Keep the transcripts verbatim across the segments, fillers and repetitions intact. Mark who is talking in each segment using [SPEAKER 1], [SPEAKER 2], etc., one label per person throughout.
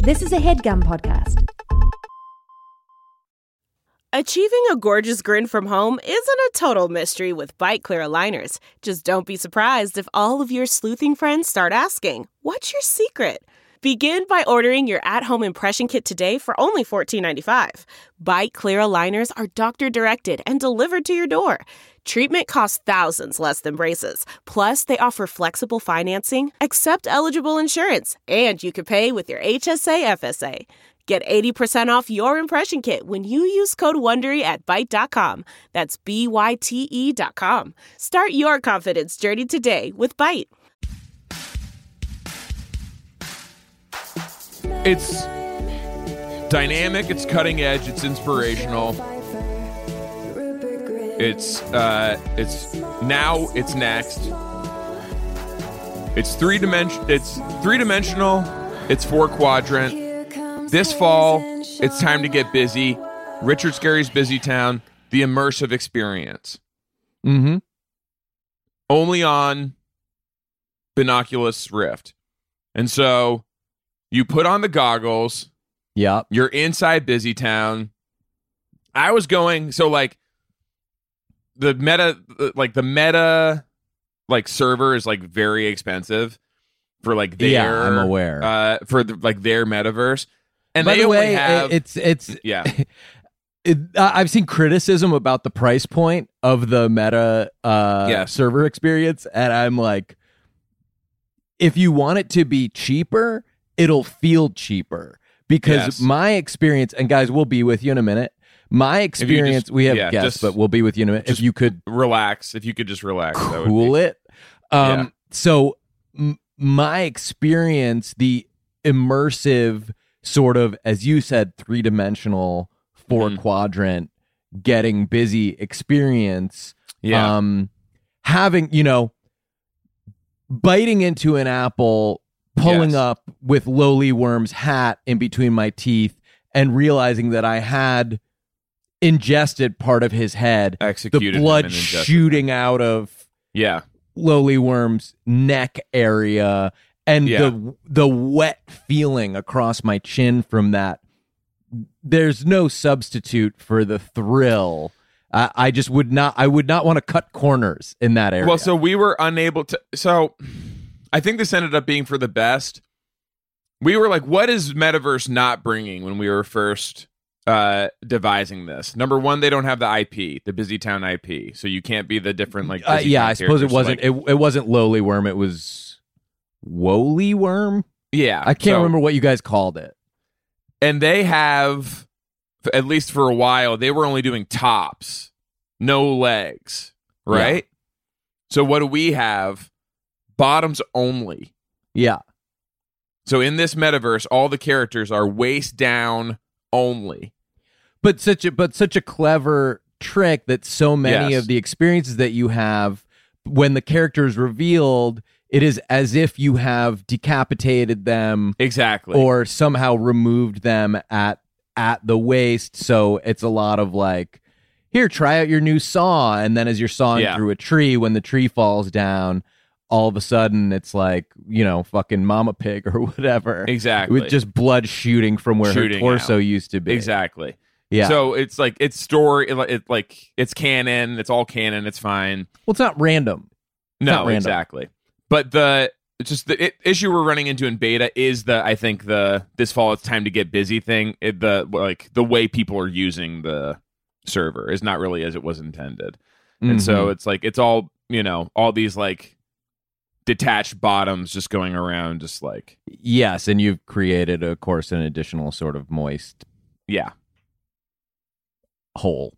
[SPEAKER 1] This is a HeadGum podcast.
[SPEAKER 2] Achieving a gorgeous grin from home isn't a total mystery with Byte Clear aligners. Just don't be surprised if all of your sleuthing friends start asking, "What's your secret?" Begin by ordering your at-home impression kit today for only fourteen ninety-five. Byte Clear aligners are doctor-directed and delivered to your door. Treatment costs thousands less than braces. Plus, they offer flexible financing, accept eligible insurance, and you can pay with your H S A F S A. Get eighty percent off your impression kit when you use code WONDERY at Byte dot com. That's B Y T E dot com. Start your confidence journey today with Byte.
[SPEAKER 3] It's dynamic, it's cutting edge, it's inspirational. It's uh it's now, it's next. It's three dimension it's three-dimensional, it's four quadrant. This fall, it's time to get busy. Richard Scarry's Busy Town, the immersive experience.
[SPEAKER 4] Mm-hmm.
[SPEAKER 3] Only on Binoculus Rift. And so you put on the goggles.
[SPEAKER 4] Yeah.
[SPEAKER 3] You're inside Busy Town. I was going, so like the meta, like the meta, like server is like very expensive for like their,
[SPEAKER 4] yeah, I'm aware.
[SPEAKER 3] Uh, for the, like their metaverse. And
[SPEAKER 4] by
[SPEAKER 3] they
[SPEAKER 4] the
[SPEAKER 3] only
[SPEAKER 4] way,
[SPEAKER 3] have,
[SPEAKER 4] it's it's
[SPEAKER 3] yeah.
[SPEAKER 4] It, I've seen criticism about the price point of the meta uh,
[SPEAKER 3] yes.
[SPEAKER 4] server experience, and I'm like, if you want it to be cheaper, it'll feel cheaper. Because
[SPEAKER 3] yes.
[SPEAKER 4] my experience, and guys, we'll be with you in a minute. My experience,
[SPEAKER 3] just,
[SPEAKER 4] we have
[SPEAKER 3] yeah,
[SPEAKER 4] guests,
[SPEAKER 3] just,
[SPEAKER 4] but we'll be with you in a minute. If you could
[SPEAKER 3] relax, if you could just relax,
[SPEAKER 4] cool
[SPEAKER 3] that would be,
[SPEAKER 4] it. Um,
[SPEAKER 3] yeah.
[SPEAKER 4] So m- my experience, the immersive sort of, as you said, three-dimensional, four-quadrant, mm. getting busy experience,
[SPEAKER 3] yeah.
[SPEAKER 4] um, having, you know, biting into an apple, pulling
[SPEAKER 3] yes.
[SPEAKER 4] up with Lowly Worm's hat in between my teeth, and realizing that I had ingested part of his head,
[SPEAKER 3] executed
[SPEAKER 4] the blood
[SPEAKER 3] him and ingested
[SPEAKER 4] shooting
[SPEAKER 3] him.
[SPEAKER 4] out of
[SPEAKER 3] yeah.
[SPEAKER 4] Lowly Worm's neck area, and
[SPEAKER 3] yeah.
[SPEAKER 4] the the wet feeling across my chin from that. There's no substitute for the thrill. I, I just would not. I would not want to cut corners in that area.
[SPEAKER 3] Well, so we were unable to. So I think this ended up being for the best. We were like, what is Metaverse not bringing when we were first uh, devising this? Number one, they don't have the I P, the Busy Town I P, so you can't be the different like.
[SPEAKER 4] Uh, yeah,
[SPEAKER 3] Town
[SPEAKER 4] I suppose it
[SPEAKER 3] characters,
[SPEAKER 4] wasn't.
[SPEAKER 3] like,
[SPEAKER 4] it, it wasn't Lowly Worm. It was Woolly Worm.
[SPEAKER 3] Yeah,
[SPEAKER 4] I can't
[SPEAKER 3] so,
[SPEAKER 4] remember what you guys called it.
[SPEAKER 3] And they have, at least for a while, they were only doing tops, no legs, right? Yeah. So what do we have? Bottoms only.
[SPEAKER 4] Yeah.
[SPEAKER 3] So in this metaverse, all the characters are waist down only.
[SPEAKER 4] But such a but such a clever trick that so many
[SPEAKER 3] yes.
[SPEAKER 4] of the experiences that you have, when the character is revealed, it is as if you have decapitated them,
[SPEAKER 3] exactly,
[SPEAKER 4] or somehow removed them at at the waist. So it's a lot of like, here, try out your new saw, and then as you're sawing
[SPEAKER 3] yeah.
[SPEAKER 4] through a tree, when the tree falls down, all of a sudden it's like, you know, fucking Mama Pig or whatever.
[SPEAKER 3] Exactly.
[SPEAKER 4] With just blood shooting from where
[SPEAKER 3] shooting
[SPEAKER 4] her torso
[SPEAKER 3] out.
[SPEAKER 4] used to be.
[SPEAKER 3] Exactly.
[SPEAKER 4] Yeah.
[SPEAKER 3] So it's like, it's story, it, it like, it's canon, it's all canon, it's fine.
[SPEAKER 4] Well, it's not random. It's
[SPEAKER 3] no,
[SPEAKER 4] not random.
[SPEAKER 3] Exactly. But the, it's just the it, issue we're running into in beta is the, I think the, this fall it's time to get busy thing. It, the, like, the way people are using the server is not really as it was intended.
[SPEAKER 4] Mm-hmm.
[SPEAKER 3] And so it's like, it's all, you know, all these like, detached bottoms just going around just like
[SPEAKER 4] yes, and you've created, of course, an additional sort of moist
[SPEAKER 3] yeah
[SPEAKER 4] hole.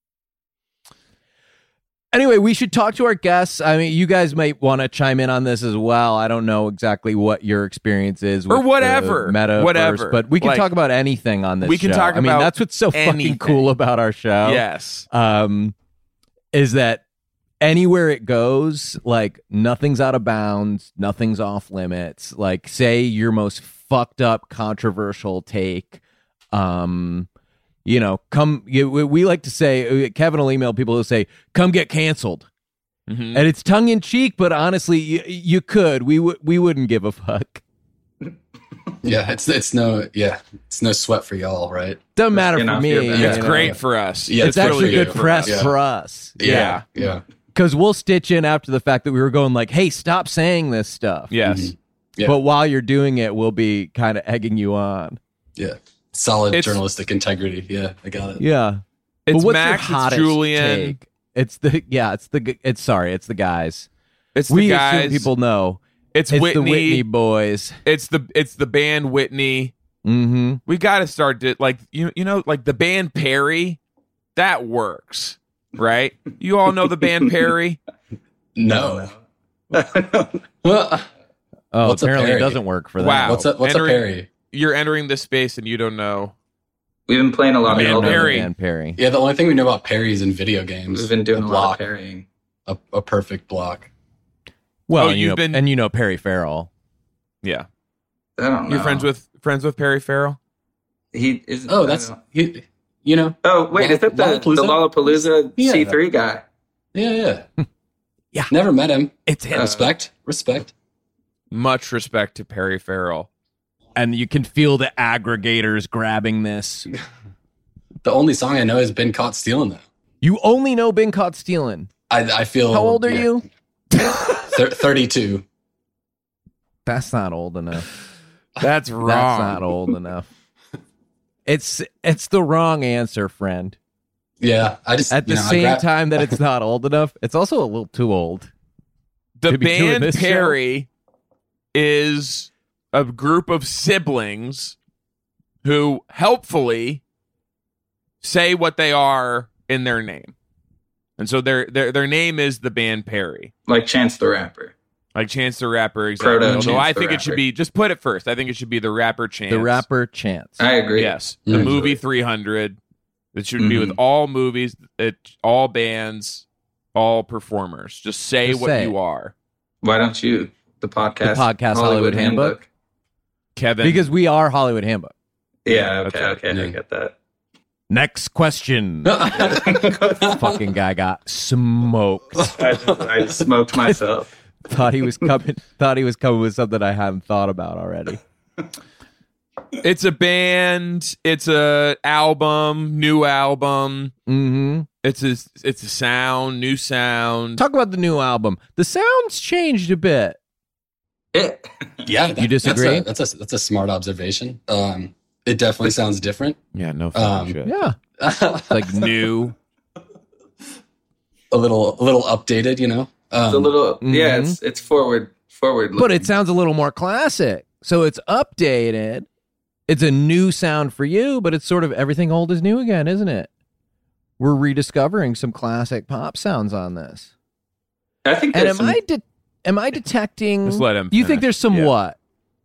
[SPEAKER 4] Anyway, we should talk to our guests. I mean, you guys might want to chime in on this as well. I don't know exactly what your experience is with
[SPEAKER 3] or whatever
[SPEAKER 4] metaverse,
[SPEAKER 3] whatever
[SPEAKER 4] but we can
[SPEAKER 3] like,
[SPEAKER 4] talk about anything on this
[SPEAKER 3] we can
[SPEAKER 4] show.
[SPEAKER 3] talk
[SPEAKER 4] I mean,
[SPEAKER 3] about
[SPEAKER 4] that's what's so
[SPEAKER 3] anything.
[SPEAKER 4] fucking cool about our show.
[SPEAKER 3] Yes.
[SPEAKER 4] Um is that anywhere it goes, like, nothing's out of bounds, nothing's off limits. Like, say your most fucked up, controversial take, um, you know, come, you, we like to say, Kevin will email people who say, come get canceled.
[SPEAKER 3] Mm-hmm.
[SPEAKER 4] And it's tongue in cheek, but honestly, you, you could. We, w- we wouldn't give a fuck.
[SPEAKER 5] Yeah, it's it's no yeah, it's no sweat for y'all, right?
[SPEAKER 4] Doesn't matter
[SPEAKER 6] you
[SPEAKER 4] for
[SPEAKER 6] know,
[SPEAKER 4] me.
[SPEAKER 6] you're bad.
[SPEAKER 3] It's
[SPEAKER 4] you know.
[SPEAKER 3] great for us.
[SPEAKER 5] Yeah,
[SPEAKER 4] It's,
[SPEAKER 5] it's
[SPEAKER 4] actually
[SPEAKER 5] really
[SPEAKER 4] good
[SPEAKER 5] good
[SPEAKER 4] press
[SPEAKER 5] for us.
[SPEAKER 4] for us.
[SPEAKER 5] Yeah, yeah,
[SPEAKER 4] Because we'll stitch in after the fact that we were going like, hey, stop saying this stuff.
[SPEAKER 3] Yes.
[SPEAKER 5] Mhm. Yeah.
[SPEAKER 4] But while you're doing it, we'll be kind of egging you on.
[SPEAKER 5] yeah. Solid
[SPEAKER 3] It's-
[SPEAKER 5] journalistic integrity. Yeah, I got it.
[SPEAKER 4] Yeah.
[SPEAKER 3] It's
[SPEAKER 4] but what's
[SPEAKER 3] Max,
[SPEAKER 4] your
[SPEAKER 3] it's
[SPEAKER 4] hottest
[SPEAKER 3] Julian.
[SPEAKER 4] take? It's the yeah, it's the g- it's sorry, it's the guys.
[SPEAKER 3] It's
[SPEAKER 4] we
[SPEAKER 3] the
[SPEAKER 4] assume
[SPEAKER 3] guys.
[SPEAKER 4] people know.
[SPEAKER 3] it's,
[SPEAKER 4] It's
[SPEAKER 3] Whitney.
[SPEAKER 4] the Whitney boys.
[SPEAKER 3] It's the it's the band Whitney.
[SPEAKER 4] Mm-hmm.
[SPEAKER 3] We got to start to like you you know like the band Perry. That works, right? You all know the band Perry.
[SPEAKER 5] No. Well,
[SPEAKER 4] Oh,
[SPEAKER 5] What's a
[SPEAKER 4] apparently it
[SPEAKER 5] Perry?
[SPEAKER 4] doesn't work for them.
[SPEAKER 3] Wow.
[SPEAKER 5] what's a what's
[SPEAKER 3] Entering-
[SPEAKER 5] a Perry?
[SPEAKER 3] You're entering this space and you don't know.
[SPEAKER 6] We've been playing a lot of
[SPEAKER 3] Man,
[SPEAKER 6] Elden
[SPEAKER 3] Perry.
[SPEAKER 6] Ring.
[SPEAKER 4] Dan Perry.
[SPEAKER 5] Yeah, the only thing we know about Perry's in video games.
[SPEAKER 6] We've been doing
[SPEAKER 5] a
[SPEAKER 6] a lot
[SPEAKER 5] block,
[SPEAKER 6] of parrying.
[SPEAKER 5] a, a perfect block.
[SPEAKER 4] Well,
[SPEAKER 3] Oh,
[SPEAKER 4] and you
[SPEAKER 3] you've
[SPEAKER 4] know,
[SPEAKER 3] been-
[SPEAKER 4] and you know Perry Farrell.
[SPEAKER 3] Yeah,
[SPEAKER 6] I don't know.
[SPEAKER 3] you're friends with friends with Perry Farrell.
[SPEAKER 6] he is.
[SPEAKER 5] Oh,
[SPEAKER 6] I
[SPEAKER 5] that's
[SPEAKER 6] don't know.
[SPEAKER 5] he, you know.
[SPEAKER 6] Oh wait, is that the
[SPEAKER 5] Lollapalooza?
[SPEAKER 6] the Lollapalooza
[SPEAKER 5] Yeah.
[SPEAKER 6] C three guy?
[SPEAKER 5] Yeah, yeah.
[SPEAKER 4] Yeah.
[SPEAKER 5] Never met him.
[SPEAKER 4] It's him.
[SPEAKER 6] Uh,
[SPEAKER 5] Respect, respect.
[SPEAKER 3] Much respect to Perry Farrell.
[SPEAKER 4] And you can feel the aggregators grabbing this.
[SPEAKER 5] The only song I know has been caught stealing though.
[SPEAKER 4] You only know Been Caught Stealing.
[SPEAKER 5] I I feel.
[SPEAKER 4] How old are
[SPEAKER 5] yeah,
[SPEAKER 4] you?
[SPEAKER 5] thir- Thirty-two.
[SPEAKER 4] That's not old enough.
[SPEAKER 3] That's wrong.
[SPEAKER 4] That's not old enough. It's it's the wrong answer, friend.
[SPEAKER 5] Yeah, I just
[SPEAKER 4] At the
[SPEAKER 5] you know, I
[SPEAKER 4] same
[SPEAKER 5] gra-
[SPEAKER 4] time that it's not old enough, it's also a little too old.
[SPEAKER 3] The
[SPEAKER 4] to be doing
[SPEAKER 3] band
[SPEAKER 4] this show.
[SPEAKER 3] Perry is a group of siblings who helpfully say what they are in their name. And so their their their name is the band Perry.
[SPEAKER 6] Like Chance the Rapper.
[SPEAKER 3] Like Chance the Rapper, exactly.
[SPEAKER 6] Proto
[SPEAKER 3] Although
[SPEAKER 6] Chance
[SPEAKER 3] I
[SPEAKER 6] the
[SPEAKER 3] think it should
[SPEAKER 6] Rapper.
[SPEAKER 3] be just put it first. I think it should be the rapper Chance.
[SPEAKER 4] The rapper Chance.
[SPEAKER 6] I agree.
[SPEAKER 3] Yes. The
[SPEAKER 5] Mhm.
[SPEAKER 3] movie three hundred. It should be with
[SPEAKER 6] Mhm.
[SPEAKER 3] all movies, it all bands, all performers. Just say
[SPEAKER 4] Just
[SPEAKER 3] what
[SPEAKER 4] say
[SPEAKER 3] you are.
[SPEAKER 6] Why don't you? The podcast.
[SPEAKER 4] The podcast Hollywood Handbook?
[SPEAKER 3] Kevin.
[SPEAKER 4] Because we are Hollywood Handbook.
[SPEAKER 6] Yeah.
[SPEAKER 3] That's
[SPEAKER 6] Okay.
[SPEAKER 3] right.
[SPEAKER 6] Okay. I
[SPEAKER 5] Yeah.
[SPEAKER 6] get that.
[SPEAKER 4] Next question. Fucking guy got smoked.
[SPEAKER 6] I just, I just smoked myself.
[SPEAKER 4] thought he was coming. Thought he was coming with something I hadn't thought about already.
[SPEAKER 3] It's a band. It's a album. New album.
[SPEAKER 4] Mm-hmm.
[SPEAKER 3] It's a it's a sound. New sound.
[SPEAKER 4] Talk about the new album. The sounds changed a bit.
[SPEAKER 6] It,
[SPEAKER 5] Yeah, that-
[SPEAKER 4] disagree?
[SPEAKER 5] That's a, that's a that's a smart observation. Um, it definitely sounds different.
[SPEAKER 3] Yeah, no
[SPEAKER 5] Um,
[SPEAKER 3] shit.
[SPEAKER 4] Yeah,
[SPEAKER 5] a
[SPEAKER 4] like
[SPEAKER 3] New.
[SPEAKER 5] little a little updated, you know. Um,
[SPEAKER 6] it's a little. Yeah.
[SPEAKER 4] mhm.
[SPEAKER 6] It's it's forward forward.
[SPEAKER 4] but it sounds a little more classic. So it's updated. It's a new sound for you, but it's sort of everything old is new again, isn't it? We're rediscovering some classic pop sounds on this.
[SPEAKER 6] I think.
[SPEAKER 4] And
[SPEAKER 6] there's
[SPEAKER 4] am
[SPEAKER 6] some-
[SPEAKER 4] I de- am I detecting?
[SPEAKER 3] Just let him
[SPEAKER 4] You think
[SPEAKER 3] finish.
[SPEAKER 4] there's some
[SPEAKER 3] Yeah.
[SPEAKER 4] what?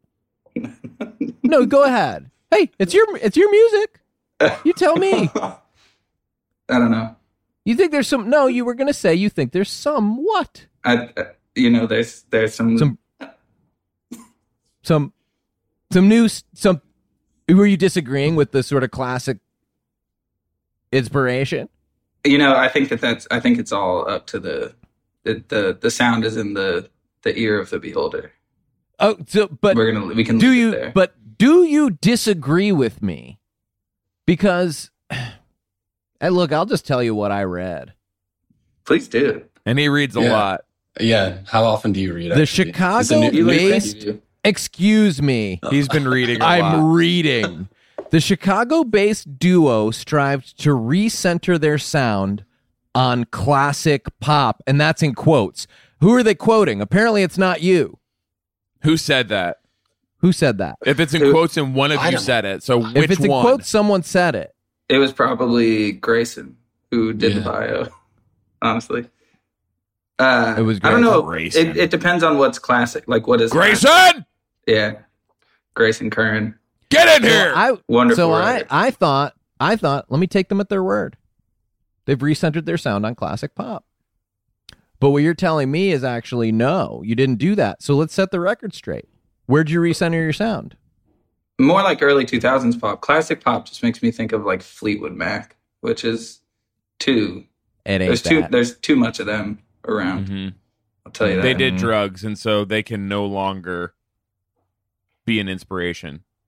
[SPEAKER 4] No, go ahead. Hey, it's your it's your music. You tell me.
[SPEAKER 6] I don't know.
[SPEAKER 4] You think there's some? No, you were gonna say you think there's some what?
[SPEAKER 6] I. uh, You know. There's there's some.
[SPEAKER 4] Some some some new s- some. Were you disagreeing with the sort of classic inspiration?
[SPEAKER 6] You know. I think that that's. I think it's all up to the. The the, the sound is in the the ear of the beholder.
[SPEAKER 4] Oh, so but
[SPEAKER 6] We're gonna. We can.
[SPEAKER 4] do
[SPEAKER 6] leave it
[SPEAKER 4] you?
[SPEAKER 6] there.
[SPEAKER 4] But do you disagree with me? Because, hey, look, I'll just tell you what I read.
[SPEAKER 6] Please do.
[SPEAKER 3] And he reads a
[SPEAKER 5] Yeah.
[SPEAKER 3] lot.
[SPEAKER 5] yeah. How often do you read?
[SPEAKER 4] The
[SPEAKER 5] actually?
[SPEAKER 4] Chicago
[SPEAKER 5] It's a new-
[SPEAKER 6] You look like
[SPEAKER 4] based-
[SPEAKER 6] you do.
[SPEAKER 4] Excuse me.
[SPEAKER 3] He's been reading a
[SPEAKER 4] I'm
[SPEAKER 3] lot.
[SPEAKER 4] reading. The Chicago-based duo strived to recenter their sound on classic pop, and that's in quotes. Who are they quoting? Apparently, it's not you.
[SPEAKER 3] Who said that?
[SPEAKER 4] Who said that?
[SPEAKER 3] If it's in
[SPEAKER 6] Who-
[SPEAKER 3] quotes and one of
[SPEAKER 5] I
[SPEAKER 3] you
[SPEAKER 5] don't-
[SPEAKER 3] said it, so which
[SPEAKER 4] If it's in
[SPEAKER 3] one?
[SPEAKER 4] quotes, someone said it.
[SPEAKER 6] It was probably Grayson who did the
[SPEAKER 5] Yeah.
[SPEAKER 6] bio. Honestly, uh,
[SPEAKER 4] It was
[SPEAKER 6] I don't know.
[SPEAKER 3] Grayson.
[SPEAKER 6] It, it depends on what's classic. Like what is
[SPEAKER 3] Grayson,
[SPEAKER 6] Yeah, Grayson Curran.
[SPEAKER 3] get in here.
[SPEAKER 4] I,
[SPEAKER 6] Wonderful.
[SPEAKER 4] so I,
[SPEAKER 6] writer.
[SPEAKER 4] I thought, I thought, let me take them at their word. They've recentered their sound on classic pop. But what you're telling me is actually no, you didn't do that. So let's set the record straight. Where'd you recenter your sound?
[SPEAKER 6] More like early two thousands pop. Classic pop just makes me think of like Fleetwood Mac, which is too.
[SPEAKER 4] It ain't
[SPEAKER 6] There's too.
[SPEAKER 4] that.
[SPEAKER 6] There's too much of them around.
[SPEAKER 3] Mhm.
[SPEAKER 6] I'll tell you that.
[SPEAKER 3] They did
[SPEAKER 4] Mhm.
[SPEAKER 3] drugs, and so they can no longer be an inspiration.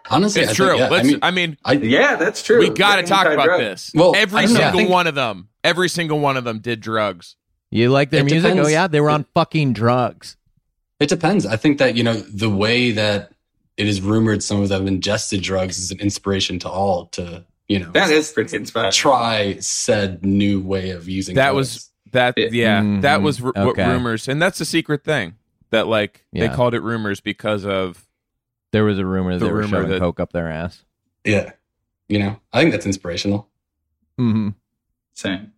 [SPEAKER 5] Honestly,
[SPEAKER 3] It's
[SPEAKER 5] I
[SPEAKER 3] true.
[SPEAKER 5] Think, yeah,
[SPEAKER 3] Let's.
[SPEAKER 5] I mean,
[SPEAKER 3] I mean,
[SPEAKER 5] I,
[SPEAKER 6] Yeah, that's true.
[SPEAKER 3] we got to
[SPEAKER 6] They're
[SPEAKER 3] talk about
[SPEAKER 6] anti-drug.
[SPEAKER 3] this.
[SPEAKER 5] Well,
[SPEAKER 3] every
[SPEAKER 5] I don't know,
[SPEAKER 3] single
[SPEAKER 5] I think-
[SPEAKER 3] one of them, every single one of them did drugs.
[SPEAKER 4] You like their
[SPEAKER 5] It
[SPEAKER 4] music?
[SPEAKER 5] depends.
[SPEAKER 4] Oh yeah, they were on fucking drugs.
[SPEAKER 5] It depends. I think that, you know, the way that it is rumored some of them ingested drugs is an inspiration to all to, you know,
[SPEAKER 6] That is pretty inspiring.
[SPEAKER 5] try said new way of using
[SPEAKER 3] That
[SPEAKER 5] drugs.
[SPEAKER 3] was that.
[SPEAKER 6] Yeah.
[SPEAKER 3] Yeah,
[SPEAKER 4] Mhm.
[SPEAKER 3] that was ru- what
[SPEAKER 4] Okay.
[SPEAKER 3] rumors, and that's a secret thing that like
[SPEAKER 4] Yeah.
[SPEAKER 3] they called it rumors because of
[SPEAKER 4] There was a rumor
[SPEAKER 3] The
[SPEAKER 4] they were
[SPEAKER 3] rumor
[SPEAKER 4] shoving
[SPEAKER 3] that-
[SPEAKER 4] coke up their ass.
[SPEAKER 5] Yeah. You know, I think that's inspirational.
[SPEAKER 4] Mm-hmm.
[SPEAKER 6] Same.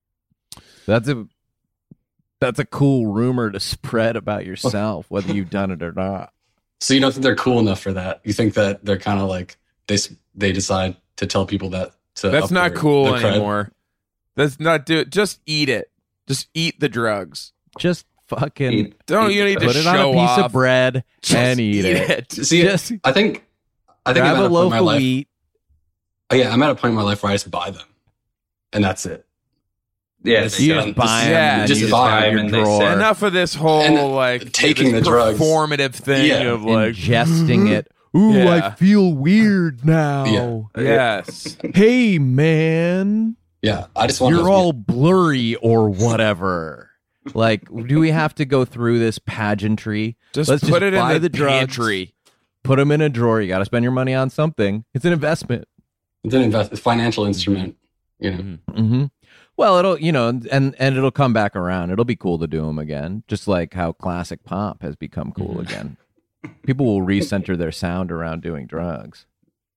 [SPEAKER 4] That's a that's a cool rumor to spread about yourself, whether you've done it or not.
[SPEAKER 5] So you don't think they're cool enough for that? You think that they're kind of like they s- they decide to tell people that to
[SPEAKER 3] that's
[SPEAKER 5] up
[SPEAKER 3] not
[SPEAKER 5] their-
[SPEAKER 3] cool
[SPEAKER 5] their cred?
[SPEAKER 3] anymore. That's not do it. Just eat it. Just eat the drugs.
[SPEAKER 4] Just fucking
[SPEAKER 6] Eat-
[SPEAKER 3] Don't
[SPEAKER 6] eat
[SPEAKER 3] you
[SPEAKER 6] the
[SPEAKER 3] need to
[SPEAKER 4] put
[SPEAKER 6] fish.
[SPEAKER 4] it on a
[SPEAKER 3] show
[SPEAKER 4] piece
[SPEAKER 3] off.
[SPEAKER 4] of bread
[SPEAKER 3] Just
[SPEAKER 4] and eat, it.
[SPEAKER 5] See,
[SPEAKER 4] Just
[SPEAKER 5] I think I think
[SPEAKER 4] grab
[SPEAKER 5] I'm
[SPEAKER 4] a
[SPEAKER 5] at a point in
[SPEAKER 4] loaf
[SPEAKER 5] my
[SPEAKER 4] of
[SPEAKER 5] life.
[SPEAKER 4] wheat.
[SPEAKER 5] Oh, yeah, I'm at a point in my life where I just buy them, and that's it.
[SPEAKER 6] Yeah,
[SPEAKER 5] Just-
[SPEAKER 6] they
[SPEAKER 4] You
[SPEAKER 6] don't-
[SPEAKER 4] just buy them,
[SPEAKER 3] yeah,
[SPEAKER 4] and
[SPEAKER 5] just
[SPEAKER 4] you
[SPEAKER 5] buy
[SPEAKER 4] have
[SPEAKER 5] them
[SPEAKER 4] your
[SPEAKER 6] and they
[SPEAKER 4] drawer.
[SPEAKER 6] send-
[SPEAKER 3] Enough of this whole
[SPEAKER 5] And
[SPEAKER 3] like
[SPEAKER 5] taking
[SPEAKER 3] this
[SPEAKER 5] the drugs.
[SPEAKER 3] performative thing
[SPEAKER 5] Yeah.
[SPEAKER 3] of like
[SPEAKER 4] ingesting it. Ooh,
[SPEAKER 3] Yeah.
[SPEAKER 4] I feel weird now.
[SPEAKER 5] Yeah.
[SPEAKER 3] yes.
[SPEAKER 4] Hey, man,
[SPEAKER 5] Yeah, I just want.
[SPEAKER 4] you're
[SPEAKER 5] those-
[SPEAKER 4] all blurry or whatever. Like, do we have to go through this pageantry?
[SPEAKER 3] Just
[SPEAKER 4] Let's
[SPEAKER 3] put
[SPEAKER 4] just
[SPEAKER 3] it in
[SPEAKER 4] buy
[SPEAKER 3] the,
[SPEAKER 4] the drugs.
[SPEAKER 3] pantry.
[SPEAKER 4] Put them in a drawer. You got to spend your money on something. It's an investment.
[SPEAKER 5] It's an invest, a financial instrument. You know,
[SPEAKER 3] Mhm.
[SPEAKER 4] Mm-hmm. Well, it'll you know, and and it'll come back around. It'll be cool to do them again, just like how classic pop has become cool
[SPEAKER 3] Mhm.
[SPEAKER 4] again. People will recenter their sound around doing drugs.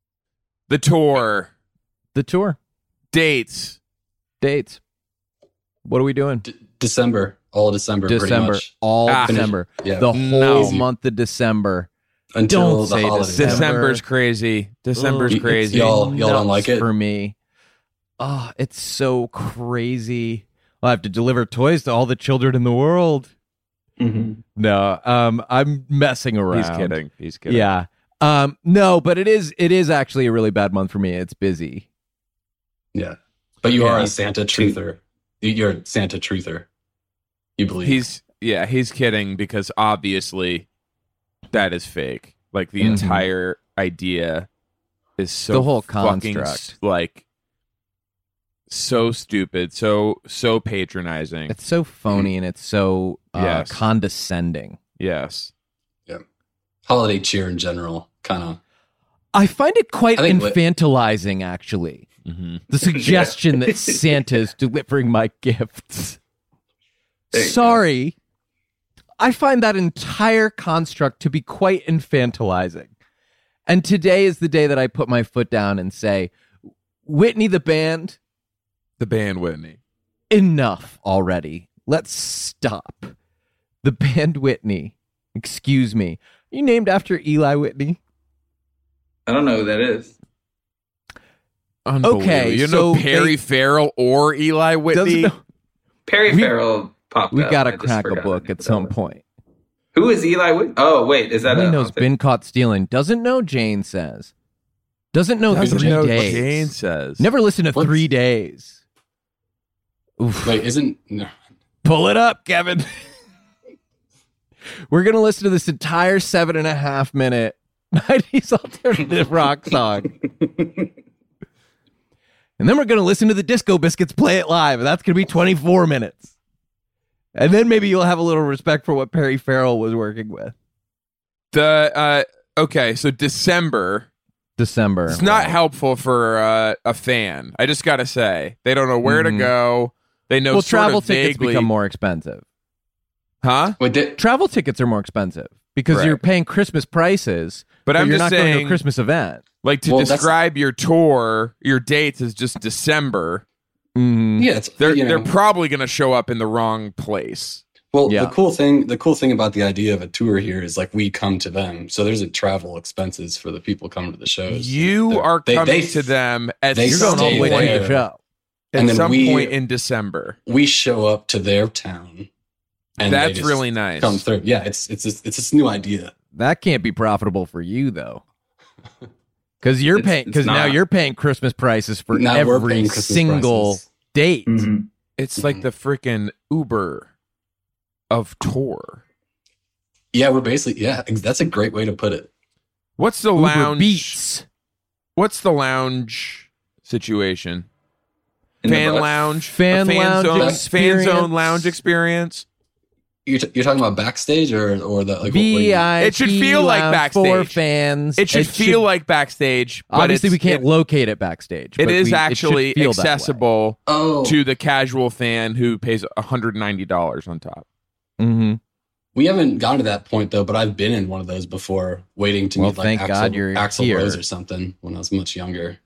[SPEAKER 3] The tour
[SPEAKER 4] The tour
[SPEAKER 3] dates.
[SPEAKER 4] dates. What are we doing?
[SPEAKER 5] D- December, all of December, pretty
[SPEAKER 4] December,
[SPEAKER 5] much.
[SPEAKER 4] all
[SPEAKER 3] Ah.
[SPEAKER 4] December,
[SPEAKER 5] Yeah,
[SPEAKER 4] the
[SPEAKER 3] No.
[SPEAKER 4] whole month of December.
[SPEAKER 5] until
[SPEAKER 4] don't
[SPEAKER 5] the
[SPEAKER 4] say
[SPEAKER 5] holidays.
[SPEAKER 4] December.
[SPEAKER 3] December's crazy. December's
[SPEAKER 5] Ugh.
[SPEAKER 3] crazy.
[SPEAKER 5] Y'all- y'all don't
[SPEAKER 4] Nuts
[SPEAKER 5] like it?
[SPEAKER 4] for me. Oh, it's so crazy. I'll have to deliver toys to all the children in the world.
[SPEAKER 6] Mhm.
[SPEAKER 4] No, um, I'm messing around.
[SPEAKER 3] He's kidding. He's kidding.
[SPEAKER 4] Yeah. Um, no, but it is it is actually a really bad month for me. It's busy.
[SPEAKER 5] Yeah, but you
[SPEAKER 6] Yeah.
[SPEAKER 5] are a Santa truther. You're a Santa truther. You believe
[SPEAKER 3] He's yeah, he's kidding because obviously that is fake. Like the
[SPEAKER 4] Mhm.
[SPEAKER 3] entire idea is so
[SPEAKER 4] The whole
[SPEAKER 3] fucking
[SPEAKER 4] construct.
[SPEAKER 3] s- like so stupid, so so patronizing.
[SPEAKER 4] It's so phony and it's so uh,
[SPEAKER 3] Yes.
[SPEAKER 4] condescending.
[SPEAKER 3] yes.
[SPEAKER 5] holiday cheer in general, kind of.
[SPEAKER 4] I find it quite
[SPEAKER 5] I think what-
[SPEAKER 4] infantilizing, actually.
[SPEAKER 3] hmm
[SPEAKER 4] The suggestion that Santa's delivering my gifts.
[SPEAKER 6] There you go.
[SPEAKER 4] Sorry. I find that entire construct to be quite infantilizing. And today is the day that I put my foot down and say, Whitney the band,
[SPEAKER 3] The band Whitney.
[SPEAKER 4] enough already. Let's stop. The band Whitney, excuse me. Are you named after Eli Whitney?
[SPEAKER 6] I don't know who that is.
[SPEAKER 3] Unbelievable.
[SPEAKER 4] Okay,
[SPEAKER 3] you
[SPEAKER 4] so
[SPEAKER 3] know Perry
[SPEAKER 4] they-
[SPEAKER 3] Farrell or Eli Whitney.
[SPEAKER 4] Doesn't know-
[SPEAKER 6] Perry
[SPEAKER 4] We-
[SPEAKER 6] Farrell popped
[SPEAKER 4] We
[SPEAKER 6] up.
[SPEAKER 4] got
[SPEAKER 6] I
[SPEAKER 4] to
[SPEAKER 6] just
[SPEAKER 4] crack a
[SPEAKER 6] forgot
[SPEAKER 4] book
[SPEAKER 6] who
[SPEAKER 4] at
[SPEAKER 6] that
[SPEAKER 4] some
[SPEAKER 6] was.
[SPEAKER 4] point.
[SPEAKER 6] Who is Eli Whitney? Oh, wait, is that
[SPEAKER 4] He
[SPEAKER 6] a
[SPEAKER 4] knows been caught stealing. Doesn't know Jane says. Doesn't know
[SPEAKER 3] Doesn't
[SPEAKER 4] three
[SPEAKER 3] know
[SPEAKER 4] days.
[SPEAKER 3] Jane says.
[SPEAKER 4] Never listen to
[SPEAKER 5] What's-
[SPEAKER 4] three days. Oof.
[SPEAKER 5] Wait, isn't no,
[SPEAKER 4] Pull it up, Kevin. We're gonna listen to this entire seven and a half minute nineties alternative rock song, and then we're gonna listen to the Disco Biscuits play it live, and that's gonna be twenty-four minutes. And then maybe you'll have a little respect for what Perry Farrell was working with.
[SPEAKER 3] The uh okay, so December.
[SPEAKER 4] December.
[SPEAKER 3] It's not helpful for uh, a fan. I just gotta say, they don't know where
[SPEAKER 4] Mhm.
[SPEAKER 3] to go. They know
[SPEAKER 4] Well,
[SPEAKER 3] sort
[SPEAKER 4] travel
[SPEAKER 3] of
[SPEAKER 4] tickets
[SPEAKER 3] vaguely,
[SPEAKER 4] become more expensive.
[SPEAKER 3] huh?
[SPEAKER 5] wait, did,
[SPEAKER 4] Travel tickets are more expensive because
[SPEAKER 3] Right.
[SPEAKER 4] you're paying Christmas prices,
[SPEAKER 3] But I'm
[SPEAKER 4] you're
[SPEAKER 3] just
[SPEAKER 4] not going to
[SPEAKER 3] saying,
[SPEAKER 4] a Christmas event.
[SPEAKER 3] like to
[SPEAKER 5] Well, that's-
[SPEAKER 3] describe your tour, your dates is just December.
[SPEAKER 4] Mhm.
[SPEAKER 5] yeah, it's
[SPEAKER 3] They're
[SPEAKER 5] you know,
[SPEAKER 3] they're probably gonna show up in the wrong place.
[SPEAKER 5] well,
[SPEAKER 4] Yeah.
[SPEAKER 5] the cool thing, the cool thing about the idea of a tour here is like we come to them, so there's a travel expenses for the people coming to the shows.
[SPEAKER 3] You
[SPEAKER 5] They're-
[SPEAKER 3] are
[SPEAKER 5] they-
[SPEAKER 3] coming
[SPEAKER 5] they-
[SPEAKER 3] to them at
[SPEAKER 5] they
[SPEAKER 4] You're going all the
[SPEAKER 5] stay
[SPEAKER 4] way to
[SPEAKER 5] there.
[SPEAKER 4] the show.
[SPEAKER 3] at
[SPEAKER 5] and then
[SPEAKER 3] some
[SPEAKER 5] we-
[SPEAKER 3] point in December.
[SPEAKER 5] We show up to their town, and they
[SPEAKER 3] That's
[SPEAKER 5] just
[SPEAKER 3] really nice.
[SPEAKER 5] come through. Yeah, it's it's it's this new idea.
[SPEAKER 4] That can't be profitable for you though, because you're
[SPEAKER 6] It's-
[SPEAKER 4] paying.
[SPEAKER 6] it's
[SPEAKER 4] Because now
[SPEAKER 6] not.
[SPEAKER 4] you're paying Christmas prices for
[SPEAKER 5] Now we're
[SPEAKER 4] every
[SPEAKER 5] paying Christmas
[SPEAKER 4] single
[SPEAKER 5] prices.
[SPEAKER 4] date.
[SPEAKER 6] Mhm.
[SPEAKER 3] It's like the freaking Uber of tour.
[SPEAKER 5] Yeah, we're basically yeah. ex- That's a great way to put it.
[SPEAKER 3] What's the
[SPEAKER 4] Uber
[SPEAKER 3] lounge?
[SPEAKER 4] Beats.
[SPEAKER 3] What's the lounge situation?
[SPEAKER 6] In the
[SPEAKER 3] Fan
[SPEAKER 6] bus.
[SPEAKER 3] lounge,
[SPEAKER 4] Fan
[SPEAKER 3] a fan
[SPEAKER 4] lounge
[SPEAKER 3] zone, fan
[SPEAKER 4] experience.
[SPEAKER 3] zone lounge experience.
[SPEAKER 5] You're, t- you're talking about backstage or or the like
[SPEAKER 4] V
[SPEAKER 5] what,
[SPEAKER 4] I P
[SPEAKER 3] It should feel like
[SPEAKER 4] lounge for
[SPEAKER 3] backstage.
[SPEAKER 4] fans.
[SPEAKER 3] It should feel like backstage. But
[SPEAKER 4] Obviously,
[SPEAKER 3] it's-
[SPEAKER 4] we can't
[SPEAKER 3] It,
[SPEAKER 4] locate it backstage.
[SPEAKER 3] it
[SPEAKER 4] but
[SPEAKER 3] is
[SPEAKER 4] we-
[SPEAKER 3] actually
[SPEAKER 4] it should feel that way.
[SPEAKER 3] accessible
[SPEAKER 5] oh,
[SPEAKER 3] to the casual fan who pays one hundred ninety dollars on top.
[SPEAKER 4] Mm-hmm.
[SPEAKER 5] we haven't gotten to that point though. But I've been in one of those before, waiting to
[SPEAKER 4] Well,
[SPEAKER 5] meet like
[SPEAKER 4] thank
[SPEAKER 5] Axl,
[SPEAKER 4] God you're
[SPEAKER 5] Axl
[SPEAKER 4] here.
[SPEAKER 5] Rose or something when I was much younger.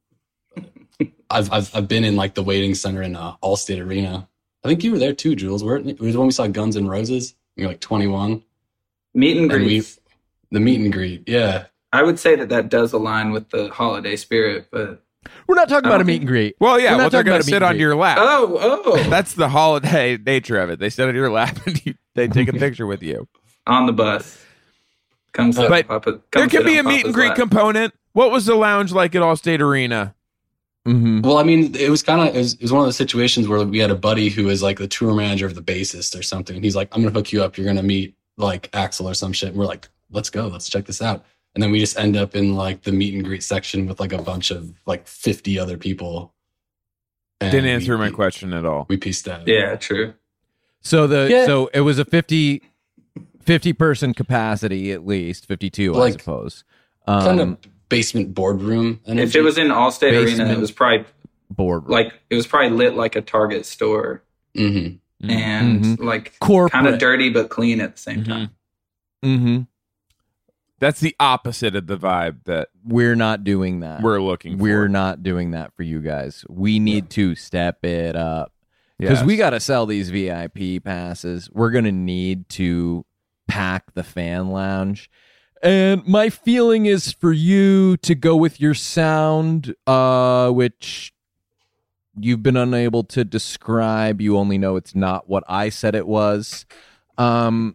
[SPEAKER 5] I've I've I've been in like the waiting center in uh, Allstate Arena. I think you were there too, Jules. Weren't you? It was when we saw Guns N' Roses. You're like twenty-one.
[SPEAKER 6] Meet and
[SPEAKER 5] And we-
[SPEAKER 6] greets.
[SPEAKER 5] The meet and greet. Yeah.
[SPEAKER 6] I would say that that does align with the holiday spirit, but
[SPEAKER 4] We're not talking
[SPEAKER 6] I
[SPEAKER 4] about a
[SPEAKER 6] don't
[SPEAKER 4] meet
[SPEAKER 6] think-
[SPEAKER 4] and greet.
[SPEAKER 3] Well, yeah,
[SPEAKER 4] We're not
[SPEAKER 3] well, they're
[SPEAKER 4] talking
[SPEAKER 3] going
[SPEAKER 4] about
[SPEAKER 3] to
[SPEAKER 4] a meet
[SPEAKER 3] sit
[SPEAKER 4] and
[SPEAKER 3] on
[SPEAKER 4] greet.
[SPEAKER 3] your lap.
[SPEAKER 6] oh, oh,
[SPEAKER 3] That's the holiday nature of it. They sit on your lap and you, they take a picture with you.
[SPEAKER 6] on the bus. Come sit
[SPEAKER 3] But
[SPEAKER 6] on Papa, come
[SPEAKER 3] There
[SPEAKER 6] sit
[SPEAKER 3] could be a
[SPEAKER 6] on
[SPEAKER 3] meet and
[SPEAKER 6] Papa's
[SPEAKER 3] greet
[SPEAKER 6] lap.
[SPEAKER 3] component. What was the lounge like at Allstate Arena?
[SPEAKER 4] Mm-hmm.
[SPEAKER 5] Well, I mean, it was kind of it was, it was one of those situations where we had a buddy who was like the tour manager of the bassist or something. And he's like, "I'm gonna hook you up. You're gonna meet like Axl or some shit." And we're like, "Let's go. Let's check this out." And then we just end up in like the meet and greet section with like a bunch of like fifty other people. And
[SPEAKER 3] Didn't answer
[SPEAKER 5] we,
[SPEAKER 3] my question at all.
[SPEAKER 5] We pieced out.
[SPEAKER 6] Yeah, true.
[SPEAKER 4] So the
[SPEAKER 5] Yeah.
[SPEAKER 4] so it was a fifty, fifty person capacity at least, fifty-two, I
[SPEAKER 5] Like,
[SPEAKER 4] suppose. Um,
[SPEAKER 5] Kind of basement boardroom. Energy.
[SPEAKER 6] If it was in Allstate Arena,
[SPEAKER 4] Basement.
[SPEAKER 6] it was probably
[SPEAKER 4] board
[SPEAKER 6] like it was probably lit like a Target store
[SPEAKER 5] Mhm.
[SPEAKER 3] Mhm.
[SPEAKER 6] and
[SPEAKER 4] Mhm.
[SPEAKER 6] like
[SPEAKER 4] corporate.
[SPEAKER 6] kind of dirty but clean at the same
[SPEAKER 3] Mhm.
[SPEAKER 6] time.
[SPEAKER 4] Mm-hmm.
[SPEAKER 3] That's the opposite of the vibe that
[SPEAKER 4] We're not doing that.
[SPEAKER 3] we're looking for.
[SPEAKER 4] We're not doing that for you guys. We need to step it up because
[SPEAKER 3] Yes.
[SPEAKER 4] we got to sell these V I P passes. We're gonna need to pack the fan lounge. And my feeling is for you to go with your sound, uh, which you've been unable to describe. You only know it's not what I said it was. Um,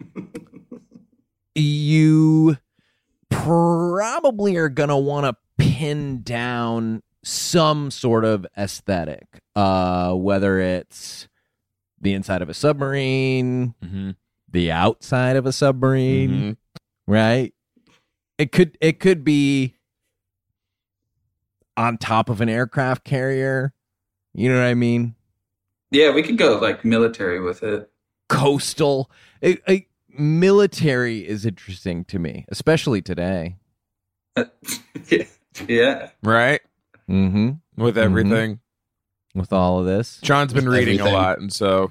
[SPEAKER 4] you probably are going to want to pin down some sort of aesthetic, uh, whether it's the inside of a submarine,
[SPEAKER 3] Mhm.
[SPEAKER 4] the outside of a submarine,
[SPEAKER 3] Mhm.
[SPEAKER 4] right? It could it could be on top of an aircraft carrier. You know what I mean?
[SPEAKER 6] Yeah, we could go like military with it.
[SPEAKER 4] Coastal. It, it- military is interesting to me, especially today.
[SPEAKER 6] yeah. yeah.
[SPEAKER 3] Right?
[SPEAKER 4] Mm-hmm.
[SPEAKER 3] With everything.
[SPEAKER 4] With all of this,
[SPEAKER 3] John's been
[SPEAKER 5] With
[SPEAKER 3] reading
[SPEAKER 5] everything.
[SPEAKER 3] a lot, and so